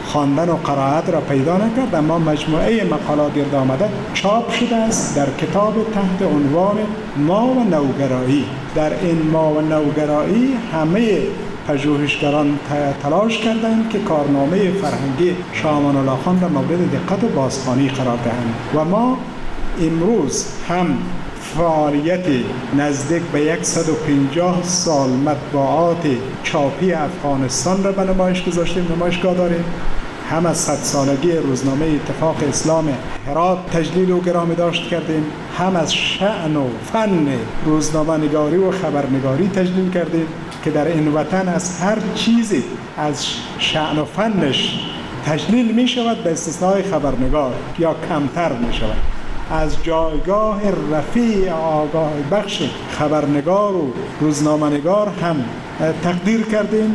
S13: خواندن و قرائت را پیدا نکرد، اما مجموعه مقالات گرد آمده چاپ شده است در کتاب تحت عنوان ما و نوگرایی. در این ما و نوگرایی همه پژوهشگران تلاش کردند که کارنامه فرهنگی شاه امان الله خان را مورد دقت و بازخوانی قرار دهند و ما امروز هم فعالیت نزدیک به صد و پنجاه سال مطبوعات چاپی افغانستان را به نمایش گذاشتیم، نمایشگاه داریم. هم از صد سالگی روزنامه اتفاق اسلام هرات تجلیل و گرامی داشت کردیم، هم از شأن و فن روزنامه نگاری و خبرنگاری تجلیل کردیم که در این وطن از هر چیزی از شأن و فنش تجلیل می شود به استثنای خبرنگار یا کمتر می شود. از جایگاه رفیع آگاه بخش خبرنگار و روزنامه نگار هم تقدیر کردیم.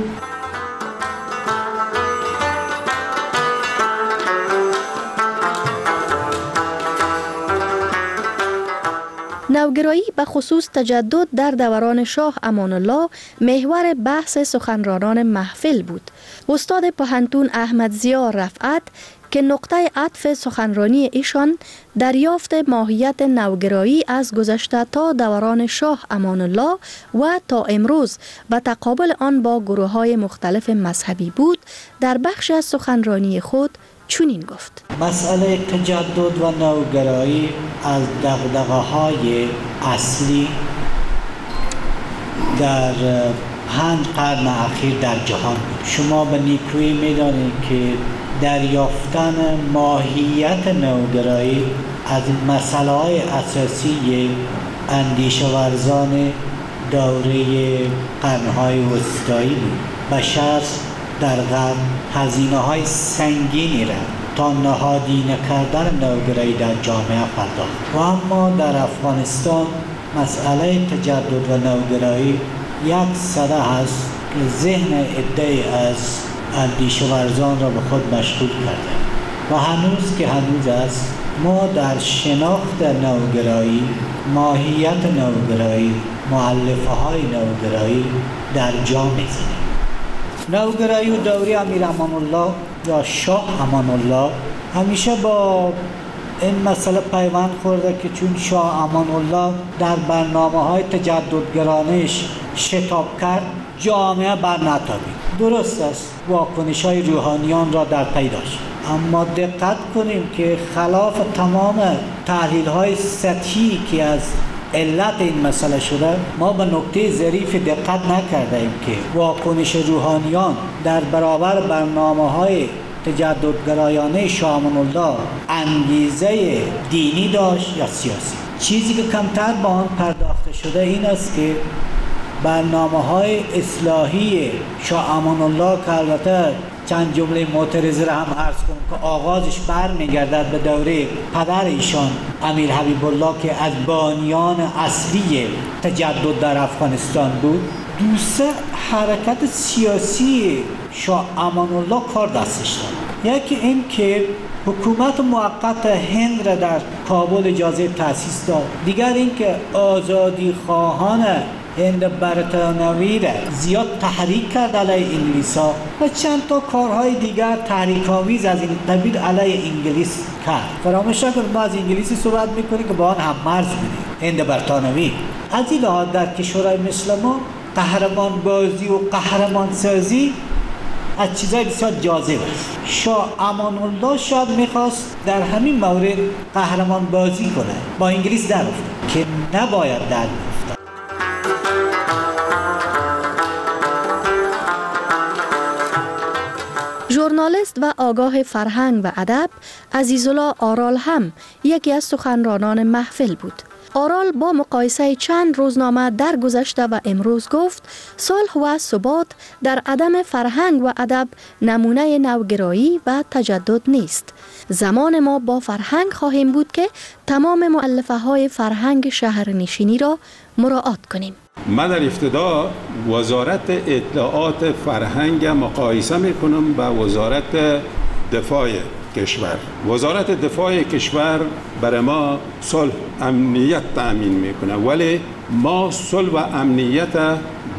S10: نوگرایی به خصوص تجدد در دوران شاه امان الله محور بحث سخنرانان محفل بود. استاد پهنتون احمد ضیا رفعت که نقطه عطف سخنرانی ایشان دریافت ماهیت نوگرایی از گذشته تا دوران شاه امان الله و تا امروز و تقابل آن با گروه های مختلف مذهبی بود، در بخش از سخنرانی خود چنین گفت:
S14: مسئله تجدد و نوگرایی از دغدغه‌های اصلی در پنج قرن اخیر در جهان بود. شما به نیکویی می‌دانید که دریافتن ماهیت نوگرایی از مسائل اساسی اندیشه ورزان دوره قرن‌های وسطایی بود. بشر در غرب هزینه‌های سنگینی را تا نهادینه کردن نوگرایی در جامعه پرداخت و اما در افغانستان مسئله تجدد و نوگرایی یک صده هست که ذهن عده‌ای از اندیشه ورزان را به خود مشغول کرده و هنوز که هنوز است ما در شناخت نوگرایی، ماهیت نوگرایی، مؤلفه های نوگرایی در جا می‌زنیم. نوگرایی و دوره امیر امان الله یا شاه امان الله همیشه با این مسئله پیوند خورده که چون شاه امان الله در برنامه‌های تجددگرانش شتاب کرد، جامعه برنتابید. درست است واکنش‌های روحانیان را در پی داشت، اما دقت کنیم که خلاف تمام تحلیل‌های سطحی که از علت این مسئله شده، ما به نکته ظریف دقت نکردیم که واکنش روحانیان در برابر برنامه‌های تجددگرایانه شاه امان الله انگیزه دینی داشت یا سیاسی. چیزی که کمتر به آن پرداخته شده این است که برنامه‌های اصلاحی شاه امان الله که البته چند جمله معترضه را هم عرض کنم که آغازش برمیگردد به دوره پدر ایشان امیر حبیب الله که از بانیان اصلی تجدد در افغانستان بود. دوسه حرکت سیاسی شاه امان الله کار دستش داد. یکی این که حکومت موقت هند را در کابل اجازه تأسیس داد. دیگر این که آزادی خواهان هند بریتانوی را زیاد تحریک کرد علیه انگلیس‌ها و چند تا کارهای دیگر تحریک‌آمیز از این قبیل علیه انگلیس کرد. فراموش نکنید ما از انگلیسی صحبت می‌کنیم که با آن هم مرز بودیم، هند بریتانوی. از این لحاظ در کشورهای مثل ما قهرمان بازی و قهرمان سازی از چیزای بسیار جاذب است. شاه امان الله شاید میخواست در همین مورد قهرمان بازی کنه، با انگلیس در افتاد که نباید در افتاد.
S10: ژورنالیست و آگاه فرهنگ و ادب عزیزالله آرال هم یکی از سخنرانان محفل بود. آرال با مقایسه چند روزنامه در گذشته و امروز گفت صلح و ثبات در عدم فرهنگ و ادب نمونه نوگرایی و تجدد نیست. زمان ما با فرهنگ خواهیم بود که تمام مؤلفه های فرهنگ شهرنشینی را مراعات کنیم.
S15: من در ابتدا وزارت اطلاعات فرهنگ مقایسه میکنم با وزارت دفاع کشور. وزارت دفاع کشور برای ما صلح امنیت تأمین میکنه، ولی ما صلح و امنیت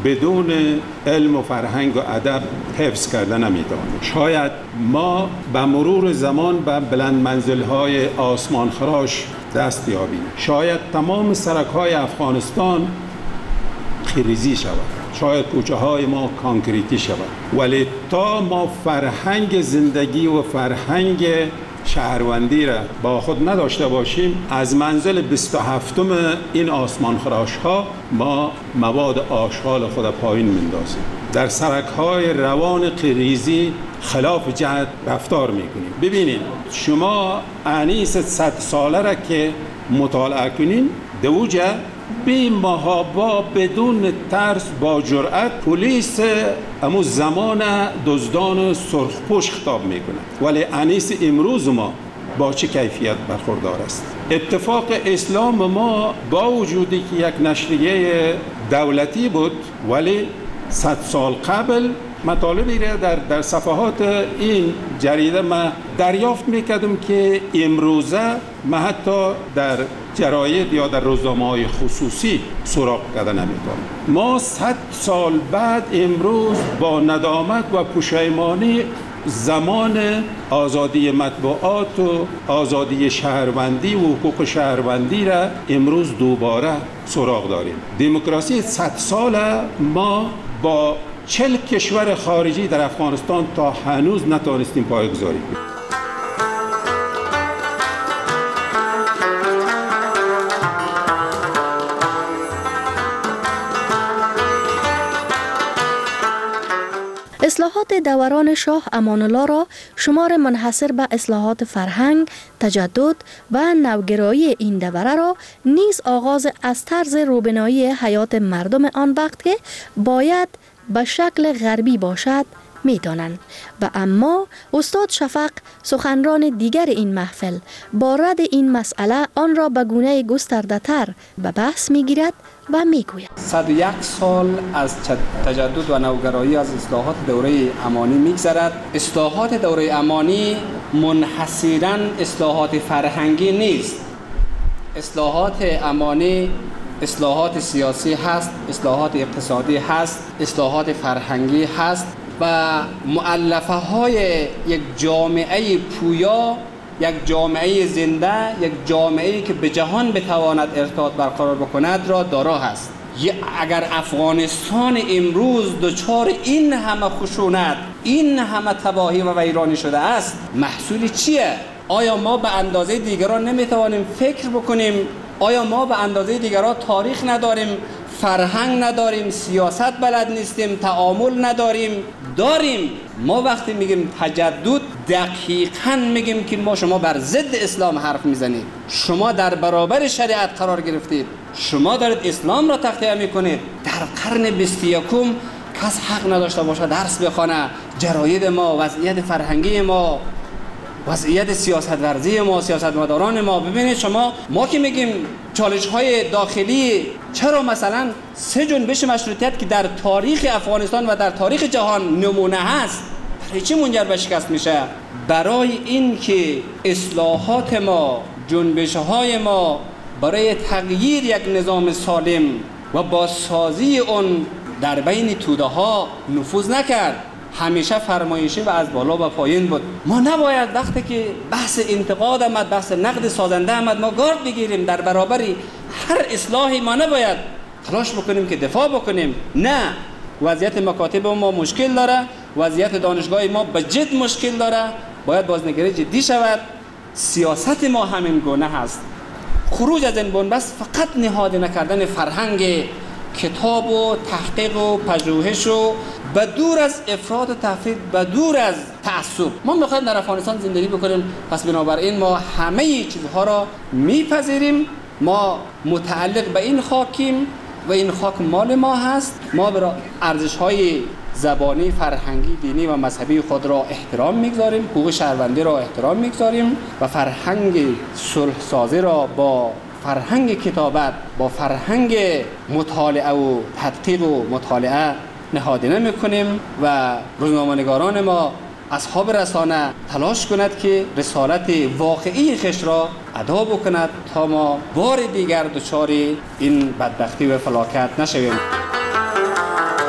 S15: بدون علم و فرهنگ و ادب حفظ کردن نمیتوانیم. شاید ما به مرور زمان به بلند منزل‌های آسمان خراش دست یابیم. شاید تمام سرک‌های افغانستان خریزی شود. شاید کوچه های ما کانکریتی شود. ولی تا ما فرهنگ زندگی و فرهنگ شهروندی را با خود نداشته باشیم، از منزل بیست و هفتم این آسمان خراش ها ما مواد آشغال خود پایین میندازیم. در سرک های روان قریزی خلاف جهت رفتار میکنیم. ببینید شما انیس صد ساله را که مطالعه کنین، دوجه بی محابا بدون ترس با جرأت پلیس امو زمان دزدان سرخپوش خطاب میکنه. ولی انیس امروز ما با چه کیفیت برخوردار است؟ اتفاق اسلام ما با وجودی که یک نشریه دولتی بود، ولی صد سال قبل مطالبی را در, در صفحات این جریده ما دریافت میکردم که امروزه ما حتی در جراید یا در روزنامه‌های خصوصی سراغ کرده نمیتونیم. ما صد سال بعد امروز با ندامت و پشیمانی زمان آزادی مطبوعات و آزادی شهروندی و حقوق شهروندی را امروز دوباره سراغ داریم. دموکراسی صد ساله ما با چهل کشور خارجی در افغانستان تا هنوز نتوانستیم پایه‌گذاری کنیم.
S10: اصلاحات دوران شاه امان الله را شمار منحصر به اصلاحات فرهنگ، تجدد و نوگرایی این دوره را نیز آغاز از طرز روبنایی حیات مردم آن وقت که باید به شکل غربی باشد می دانند. و اما استاد شفق سخنران دیگر این محفل با رد این مسئله آن را به گونه گسترده تر به بحث می گیرد و می گوید
S16: صد و یک سال از تجدد و نوگرایی از اصلاحات دوره امانی می گذرد. اصلاحات دوره امانی منحصراً اصلاحات فرهنگی نیست. اصلاحات امانی اصلاحات سیاسی هست، اصلاحات اقتصادی هست، اصلاحات فرهنگی هست و مؤلفه های یک جامعه پویا، یک جامعه زنده، یک جامعه‌ای که به جهان بتواند ارتباط برقرار بکند را دارا هست. اگر افغانستان امروز دچار این همه خشونت، این همه تباهی و ویرانی شده است، محصول چیه؟ آیا ما به اندازه دیگران نمیتوانیم فکر بکنیم؟ آیا ما به اندازه دیگران تاریخ نداریم، فرهنگ نداریم، سیاست بلد نیستیم، تعامل نداریم؟ داریم. ما وقتی میگیم تجدد دقیقاً میگیم که ما شما بر ضد اسلام حرف میزنید، شما در برابر شریعت قرار گرفتید، شما دارید اسلام را تخطیه میکنید. در قرن بیست و یکم کس حق نداشته باشه درس بخونه، جراید ما، وضعیت فرهنگی ما، وضعیت سیاست ورزی ما، سیاست مداران ما. ببینید شما، ما که میگیم چالش های داخلی، چرا مثلا سه جنبش مشروطیت که در تاریخ افغانستان و در تاریخ جهان نمونه هست، برای چی منجر به شکست میشه؟ برای این که اصلاحات ما، جنبش های ما برای تغییر یک نظام سالم و بازسازی اون در بین توده ها نفوذ نکرد. همیشه فرمایشی و از بالا و پایین بود. ما نباید وقتی که بحث انتقاد آمد، بحث نقد سازنده آمد، ما گارد بگیریم. در برابر هر اصلاحی ما نباید تلاش بکنیم که دفاع بکنیم. نه، وضعیت مکاتب ما مشکل داره، وضعیت دانشگاه ما به جد مشکل داره، باید بازنگری جدی شود. سیاست ما همین گونه هست. خروج از این بنبست فقط نهاده نکردن فرهنگ، کتاب و تحقیق و پژوهش و به دور از افراط و تفرید، به دور از تعصب. ما میخوایم در افغانستان زندگی بکنیم، پس بنابراین ما همه چیزها را میپذیریم. ما متعلق به این خاکیم و این خاک مال ما هست. ما برای ارزش‌های زبانی، فرهنگی، دینی و مذهبی خود را احترام میگذاریم، حقوق شهروندی را احترام میگذاریم و فرهنگ صلح سازی را با فرهنگ کتابت، با فرهنگ مطالعه و تدقیق و مطالعه نهادینه میکنیم و روزنامه‌نگاران ما، اصحاب رسانه تلاش کند که رسالت واقعی خش را ادا بکند تا ما بار دیگر دچار این بدبختی و فلاکت نشویم.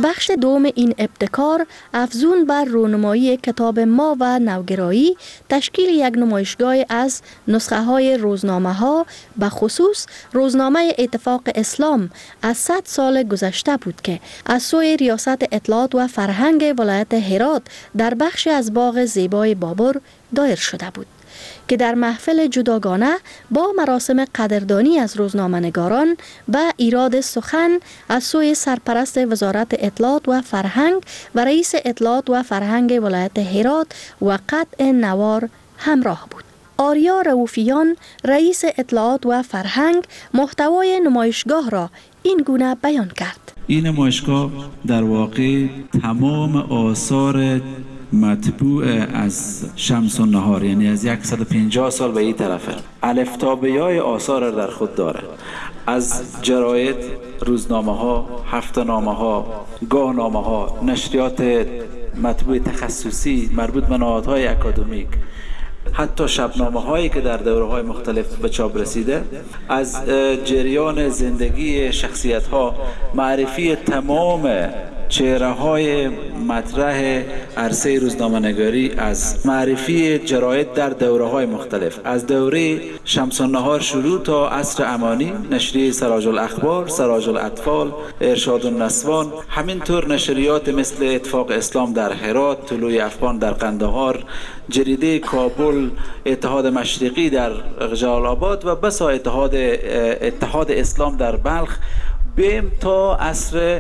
S10: بخش دوم این ابتکار افزون بر رونمایی کتاب ما و نوگرایی تشکیل یک نمایشگاه از نسخه های روزنامه ها به خصوص روزنامه اتفاق اسلام از صد سال گذشته بود که از سوی ریاست اطلاعات و فرهنگ ولایت هرات در بخشی از باغ زیبای بابر دایر شده بود که در محفل جداگانه با مراسم قدردانی از روزنامه‌نگاران و ایراد سخن از سوی سرپرست وزارت اطلاعات و فرهنگ و رئیس اطلاعات و فرهنگ ولایت هرات و قطع نوار همراه بود. آریا رؤوفیان رئیس اطلاعات و فرهنگ محتوای نمایشگاه را این گونه بیان کرد.
S17: این نمایشگاه در واقع تمام آثار مطبوع از شمس النهار، یعنی از صد و پنجاه سال به این طرفه، الف تا بیای آثار در خود داره، از جراید، روزنامه ها، هفته‌نامه ها، گاهنامه ها، نشریات مطبوع تخصصی مربوط به نهادهای اکادمیک، حتی شبنامه هایی که در دوره های مختلف به چاپ رسیده، از جریان زندگی شخصیت ها، معرفی تمام چهره های مطرح عرصه روزنامه نگاری، از معرفی جراید در دوره های مختلف، از دوره شمس النهار شروع تا عصر امانی، نشریه سراج الاخبار، سراج الاطفال، ارشاد النسوان، همینطور نشریات مثل اتفاق اسلام در هرات، طلوع افغان در قندهار، جریده کابل، اتحاد مشرقی در جلال آباد و بسا اتحاد اتحاد اسلام در بلخ، بیم تا عصر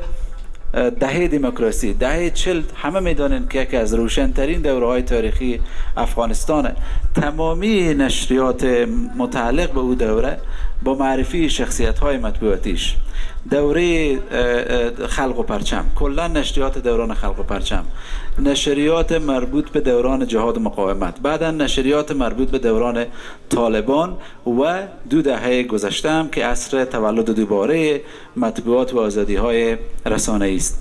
S17: دهه دموکراسی، دهه چل. همه میدانند که یکی از روشنترین دوره های تاریخی افغانستانه. تمامی نشریات متعلق به او دوره با معرفی شخصیت های مطبوعاتیش، دوره خلق و پرچم، کلا نشریات دوران خلق و پرچم، نشریات مربوط به دوران جهاد و مقاومت، بعدا نشریات مربوط به دوران طالبان و دو دهه گذشته هم که عصر تولد دوباره مطبوعات و آزادی های رسانه‌ای است.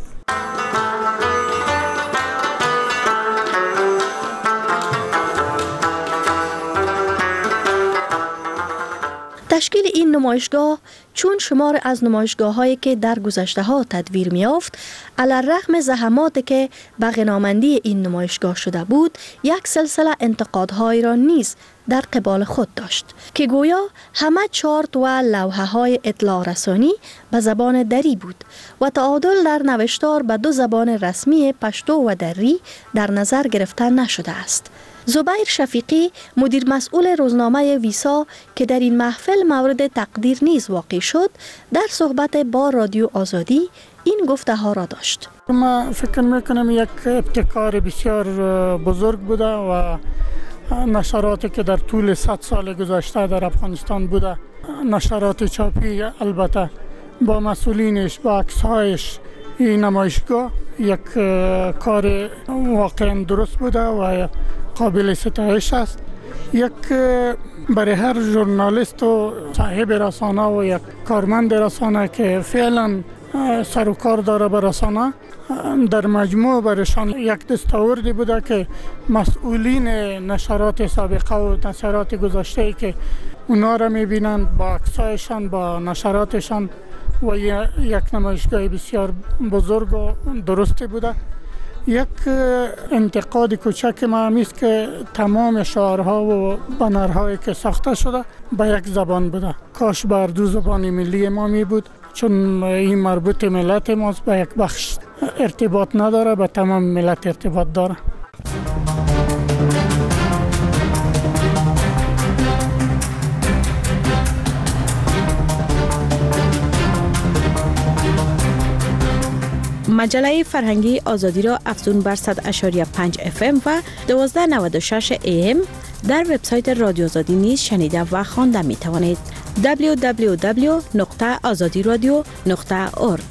S10: تشکیل این نمایشگاه چون شمار از نمایشگاه هایی که در گذشته ها تدویر می یافت، علی‌رغم زحماتی که به غنامندی این نمایشگاه شده بود، یک سلسله انتقادهایی را نیز در قبال خود داشت که گویا همه چارت و لوحه های اطلاع رسانی به زبان دری بود و تعادل در نوشتار به دو زبان رسمی پشتو و دری در نظر گرفته نشده است. زبیر شفیقی مدیر مسئول روزنامه ویسا که در این محفل مورد تقدیر نیز واقع شد، در صحبت با رادیو آزادی این گفته ها را داشت.
S18: ما فکر میکنم یک ابتکار بسیار بزرگ بوده و نشراتی که در طول صد سال گذشته در افغانستان بوده، نشرات چاپی البته با مسئولینش با عکس‌هایش، این نمایشگاه یک کار واقعا درست بوده و قابل ستایش است. یک برای هر ژورنالیست و صاحب رسانه و یک کارمند رسانه که فعلا سر و کار داره به رسانه، در مجموع برشان یک دستاوردی بوده که مسئولین نشرات سابقه و نشرات گذشته که اونا را میبینند با عکسایشان، با نشراتشان و یک نمایشگاه بسیار بزرگ و درستی بوده. یک انتقاد کوچک ما همیست که تمام شعارها و بنرهایی که ساخته شده به یک زبان بوده. کاش بر دو زبان ملی ما می بود، چون این مربوط ملت ماست، به یک بخش ارتباط نداره، به تمام ملت ارتباط داره.
S19: مجله فرهنگی آزادی را افزون بر صد و پنج اف ام و دویست و نود و شش ای ام در وبسایت رادیو آزادی نیز شنیده و خوانده می توانید. دبلیو دبلیو دبلیو نقطه آزادی رادیو نقطه اورگ.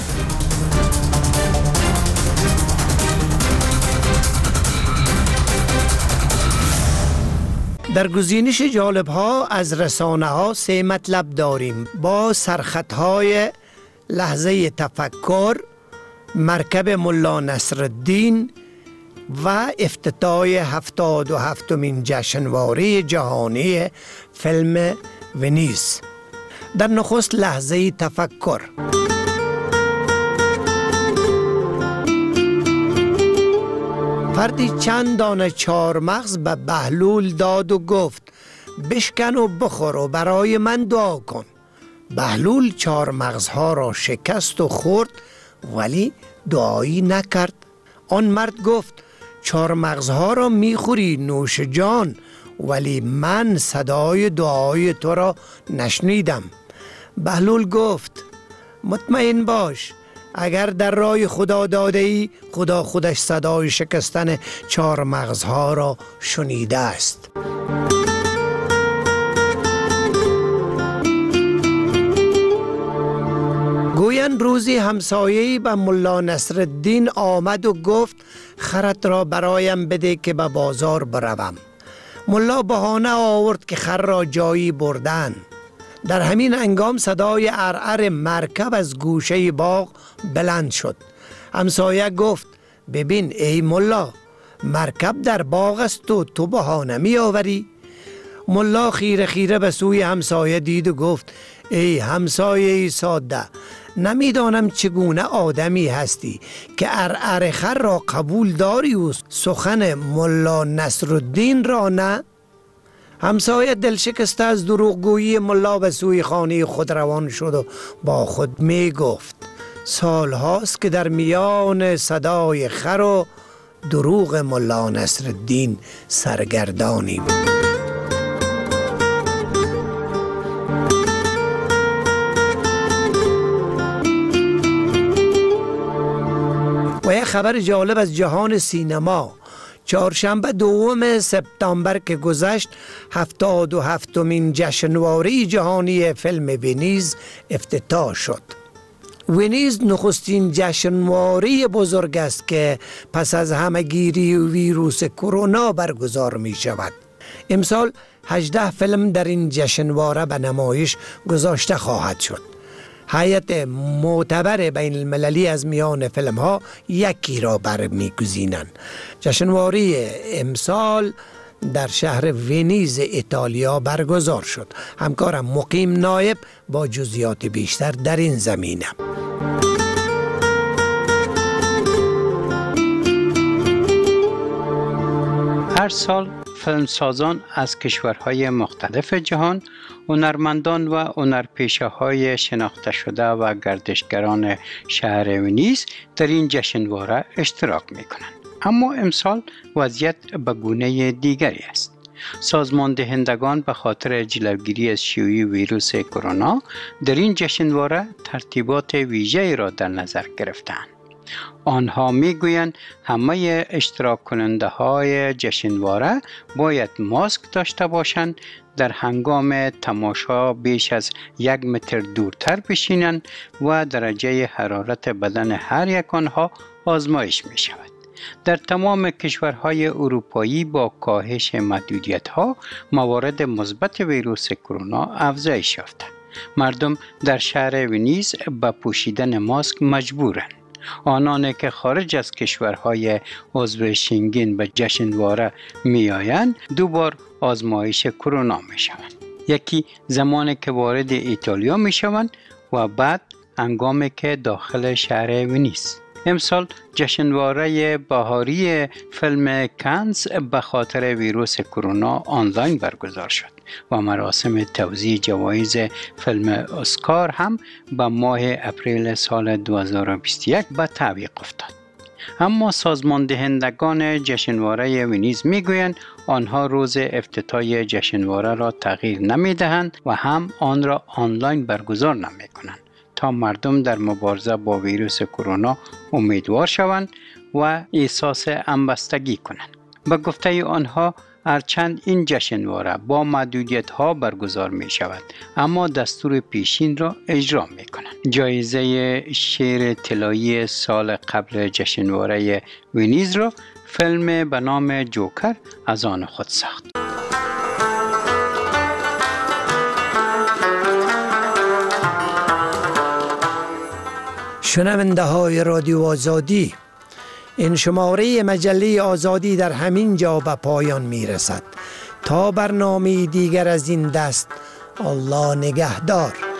S9: در گزینش جالب ها از رسانه ها سه مطلب داریم با سرخط های لحظه تفکر، مرکب ملا نصرالدین و افتتاح هفتاد و هفتمین جشنواره جهانی فیلم ونیز. در نخست لحظه تفکر. فردی چند دانه چهار مغز به بهلول داد و گفت بشکن و بخور و برای من دعا کن. بهلول چهار مغزها را شکست و خورد ولی دعایی نکرد. آن مرد گفت چهار مغزها را میخوری نوش جان، ولی من صدای دعای تو را نشنیدم. بهلول گفت مطمئن باش، اگر در راه خدا داده ای، خدا خودش صدای شکستن چهار مغزها را شنیده است. گویند روزی همسایه‌ای به ملا نصرالدین آمد و گفت خرت را برایم بده که به بازار بروم. ملا بهانه آورد که خر را جایی بردن. در همین انگام صدای عرعر مرکب از گوشه باغ بلند شد. همسایه گفت ببین ای ملا، مرکب در باغ است و تو بهانه می آوری؟ ملا خیره خیره به سوی همسایه دید و گفت ای همسایه ساده، نمیدانم چگونه آدمی هستی که عرعر خر را قبول داری و سخن ملا نصرالدین را نه؟ همسایه دل شکسته از دروغگویی ملا به سوی خانه خود روان شد و با خود می گفت سال هاست که در میان صدای خر و دروغ ملا نصرالدین سرگردانیم. و یک خبر جالب از جهان سینما. چهارشنبه دوم سپتامبر که گذشت، هفتاد و هفتمین جشنواره جهانی فیلم ونیز افتتاح شد. ونیز نخستین جشنواره بزرگ است که پس از همهگیری ویروس کرونا برگزار می شود. امسال هجده فیلم در این جشنواره به نمایش گذاشته خواهد شد. هیئت معتبر بین المللی از میان فیلم ها یکی را برمیگزینند. جشنواره امسال در شهر ونیز ایتالیا برگزار شد. همکارم مقیم نایب با جزئیات بیشتر در این زمینه.
S20: هر سال فیلمسازان از کشورهای مختلف جهان، هنرمندان و هنرپیشه‌های شناخته شده و گردشگران شهر ونیز در این جشنواره اشتراک می‌کنند. اما امسال وضعیت به گونه دیگری است. سازمان دهندگان به خاطر جلوگیری از شیوع ویروس کرونا در این جشنواره ترتیبات ویژه‌ای را در نظر گرفتند. آنها میگویند همه اشتراک کننده های جشنواره باید ماسک داشته باشند، در هنگام تماشا بیش از یک متر دورتر بشینند و درجه حرارت بدن هر یک آنها آزمایش می شود. در تمام کشورهای اروپایی با کاهش محدودیت‌ها موارد مثبت ویروس کرونا افزایش یافته. مردم در شهر ونیز به پوشیدن ماسک مجبورند. آنانی که خارج از کشورهای عضو شنگن به جشنواره می آیند دو بار آزمایش کرونا می شوند. یکی زمانی که وارد ایتالیا می شوند و بعد هنگامی که داخل شهر ونیز. امسال جشنواره بهاری فیلم کانز به خاطر ویروس کرونا آنلاین برگزار شد و مراسم توزیع جوایز فیلم اسکار هم به ماه اپریل سال دو هزار و بیست و یک به تعویق افتاد. اما سازمان دهندگان جشنواره ونیز میگویند آنها روز افتتاح جشنواره را تغییر نمیدهند و هم آن را آنلاین برگزار نمیکنند تا مردم در مبارزه با ویروس کرونا امیدوار شوند و احساس همبستگی کنند. به گفته آنها هرچند این جشنواره با محدودیت ها برگزار می شود اما دستور پیشین را اجرا می کنند. جایزه شیر طلایی سال قبل جشنواره ونیز را فیلم به نام جوکر از آن خود ساخت.
S9: شنونده های رادیو آزادی، این شماره مجله آزادی در همین جا به پایان می رسد. تا برنامه دیگر از این دست، الله نگهدار.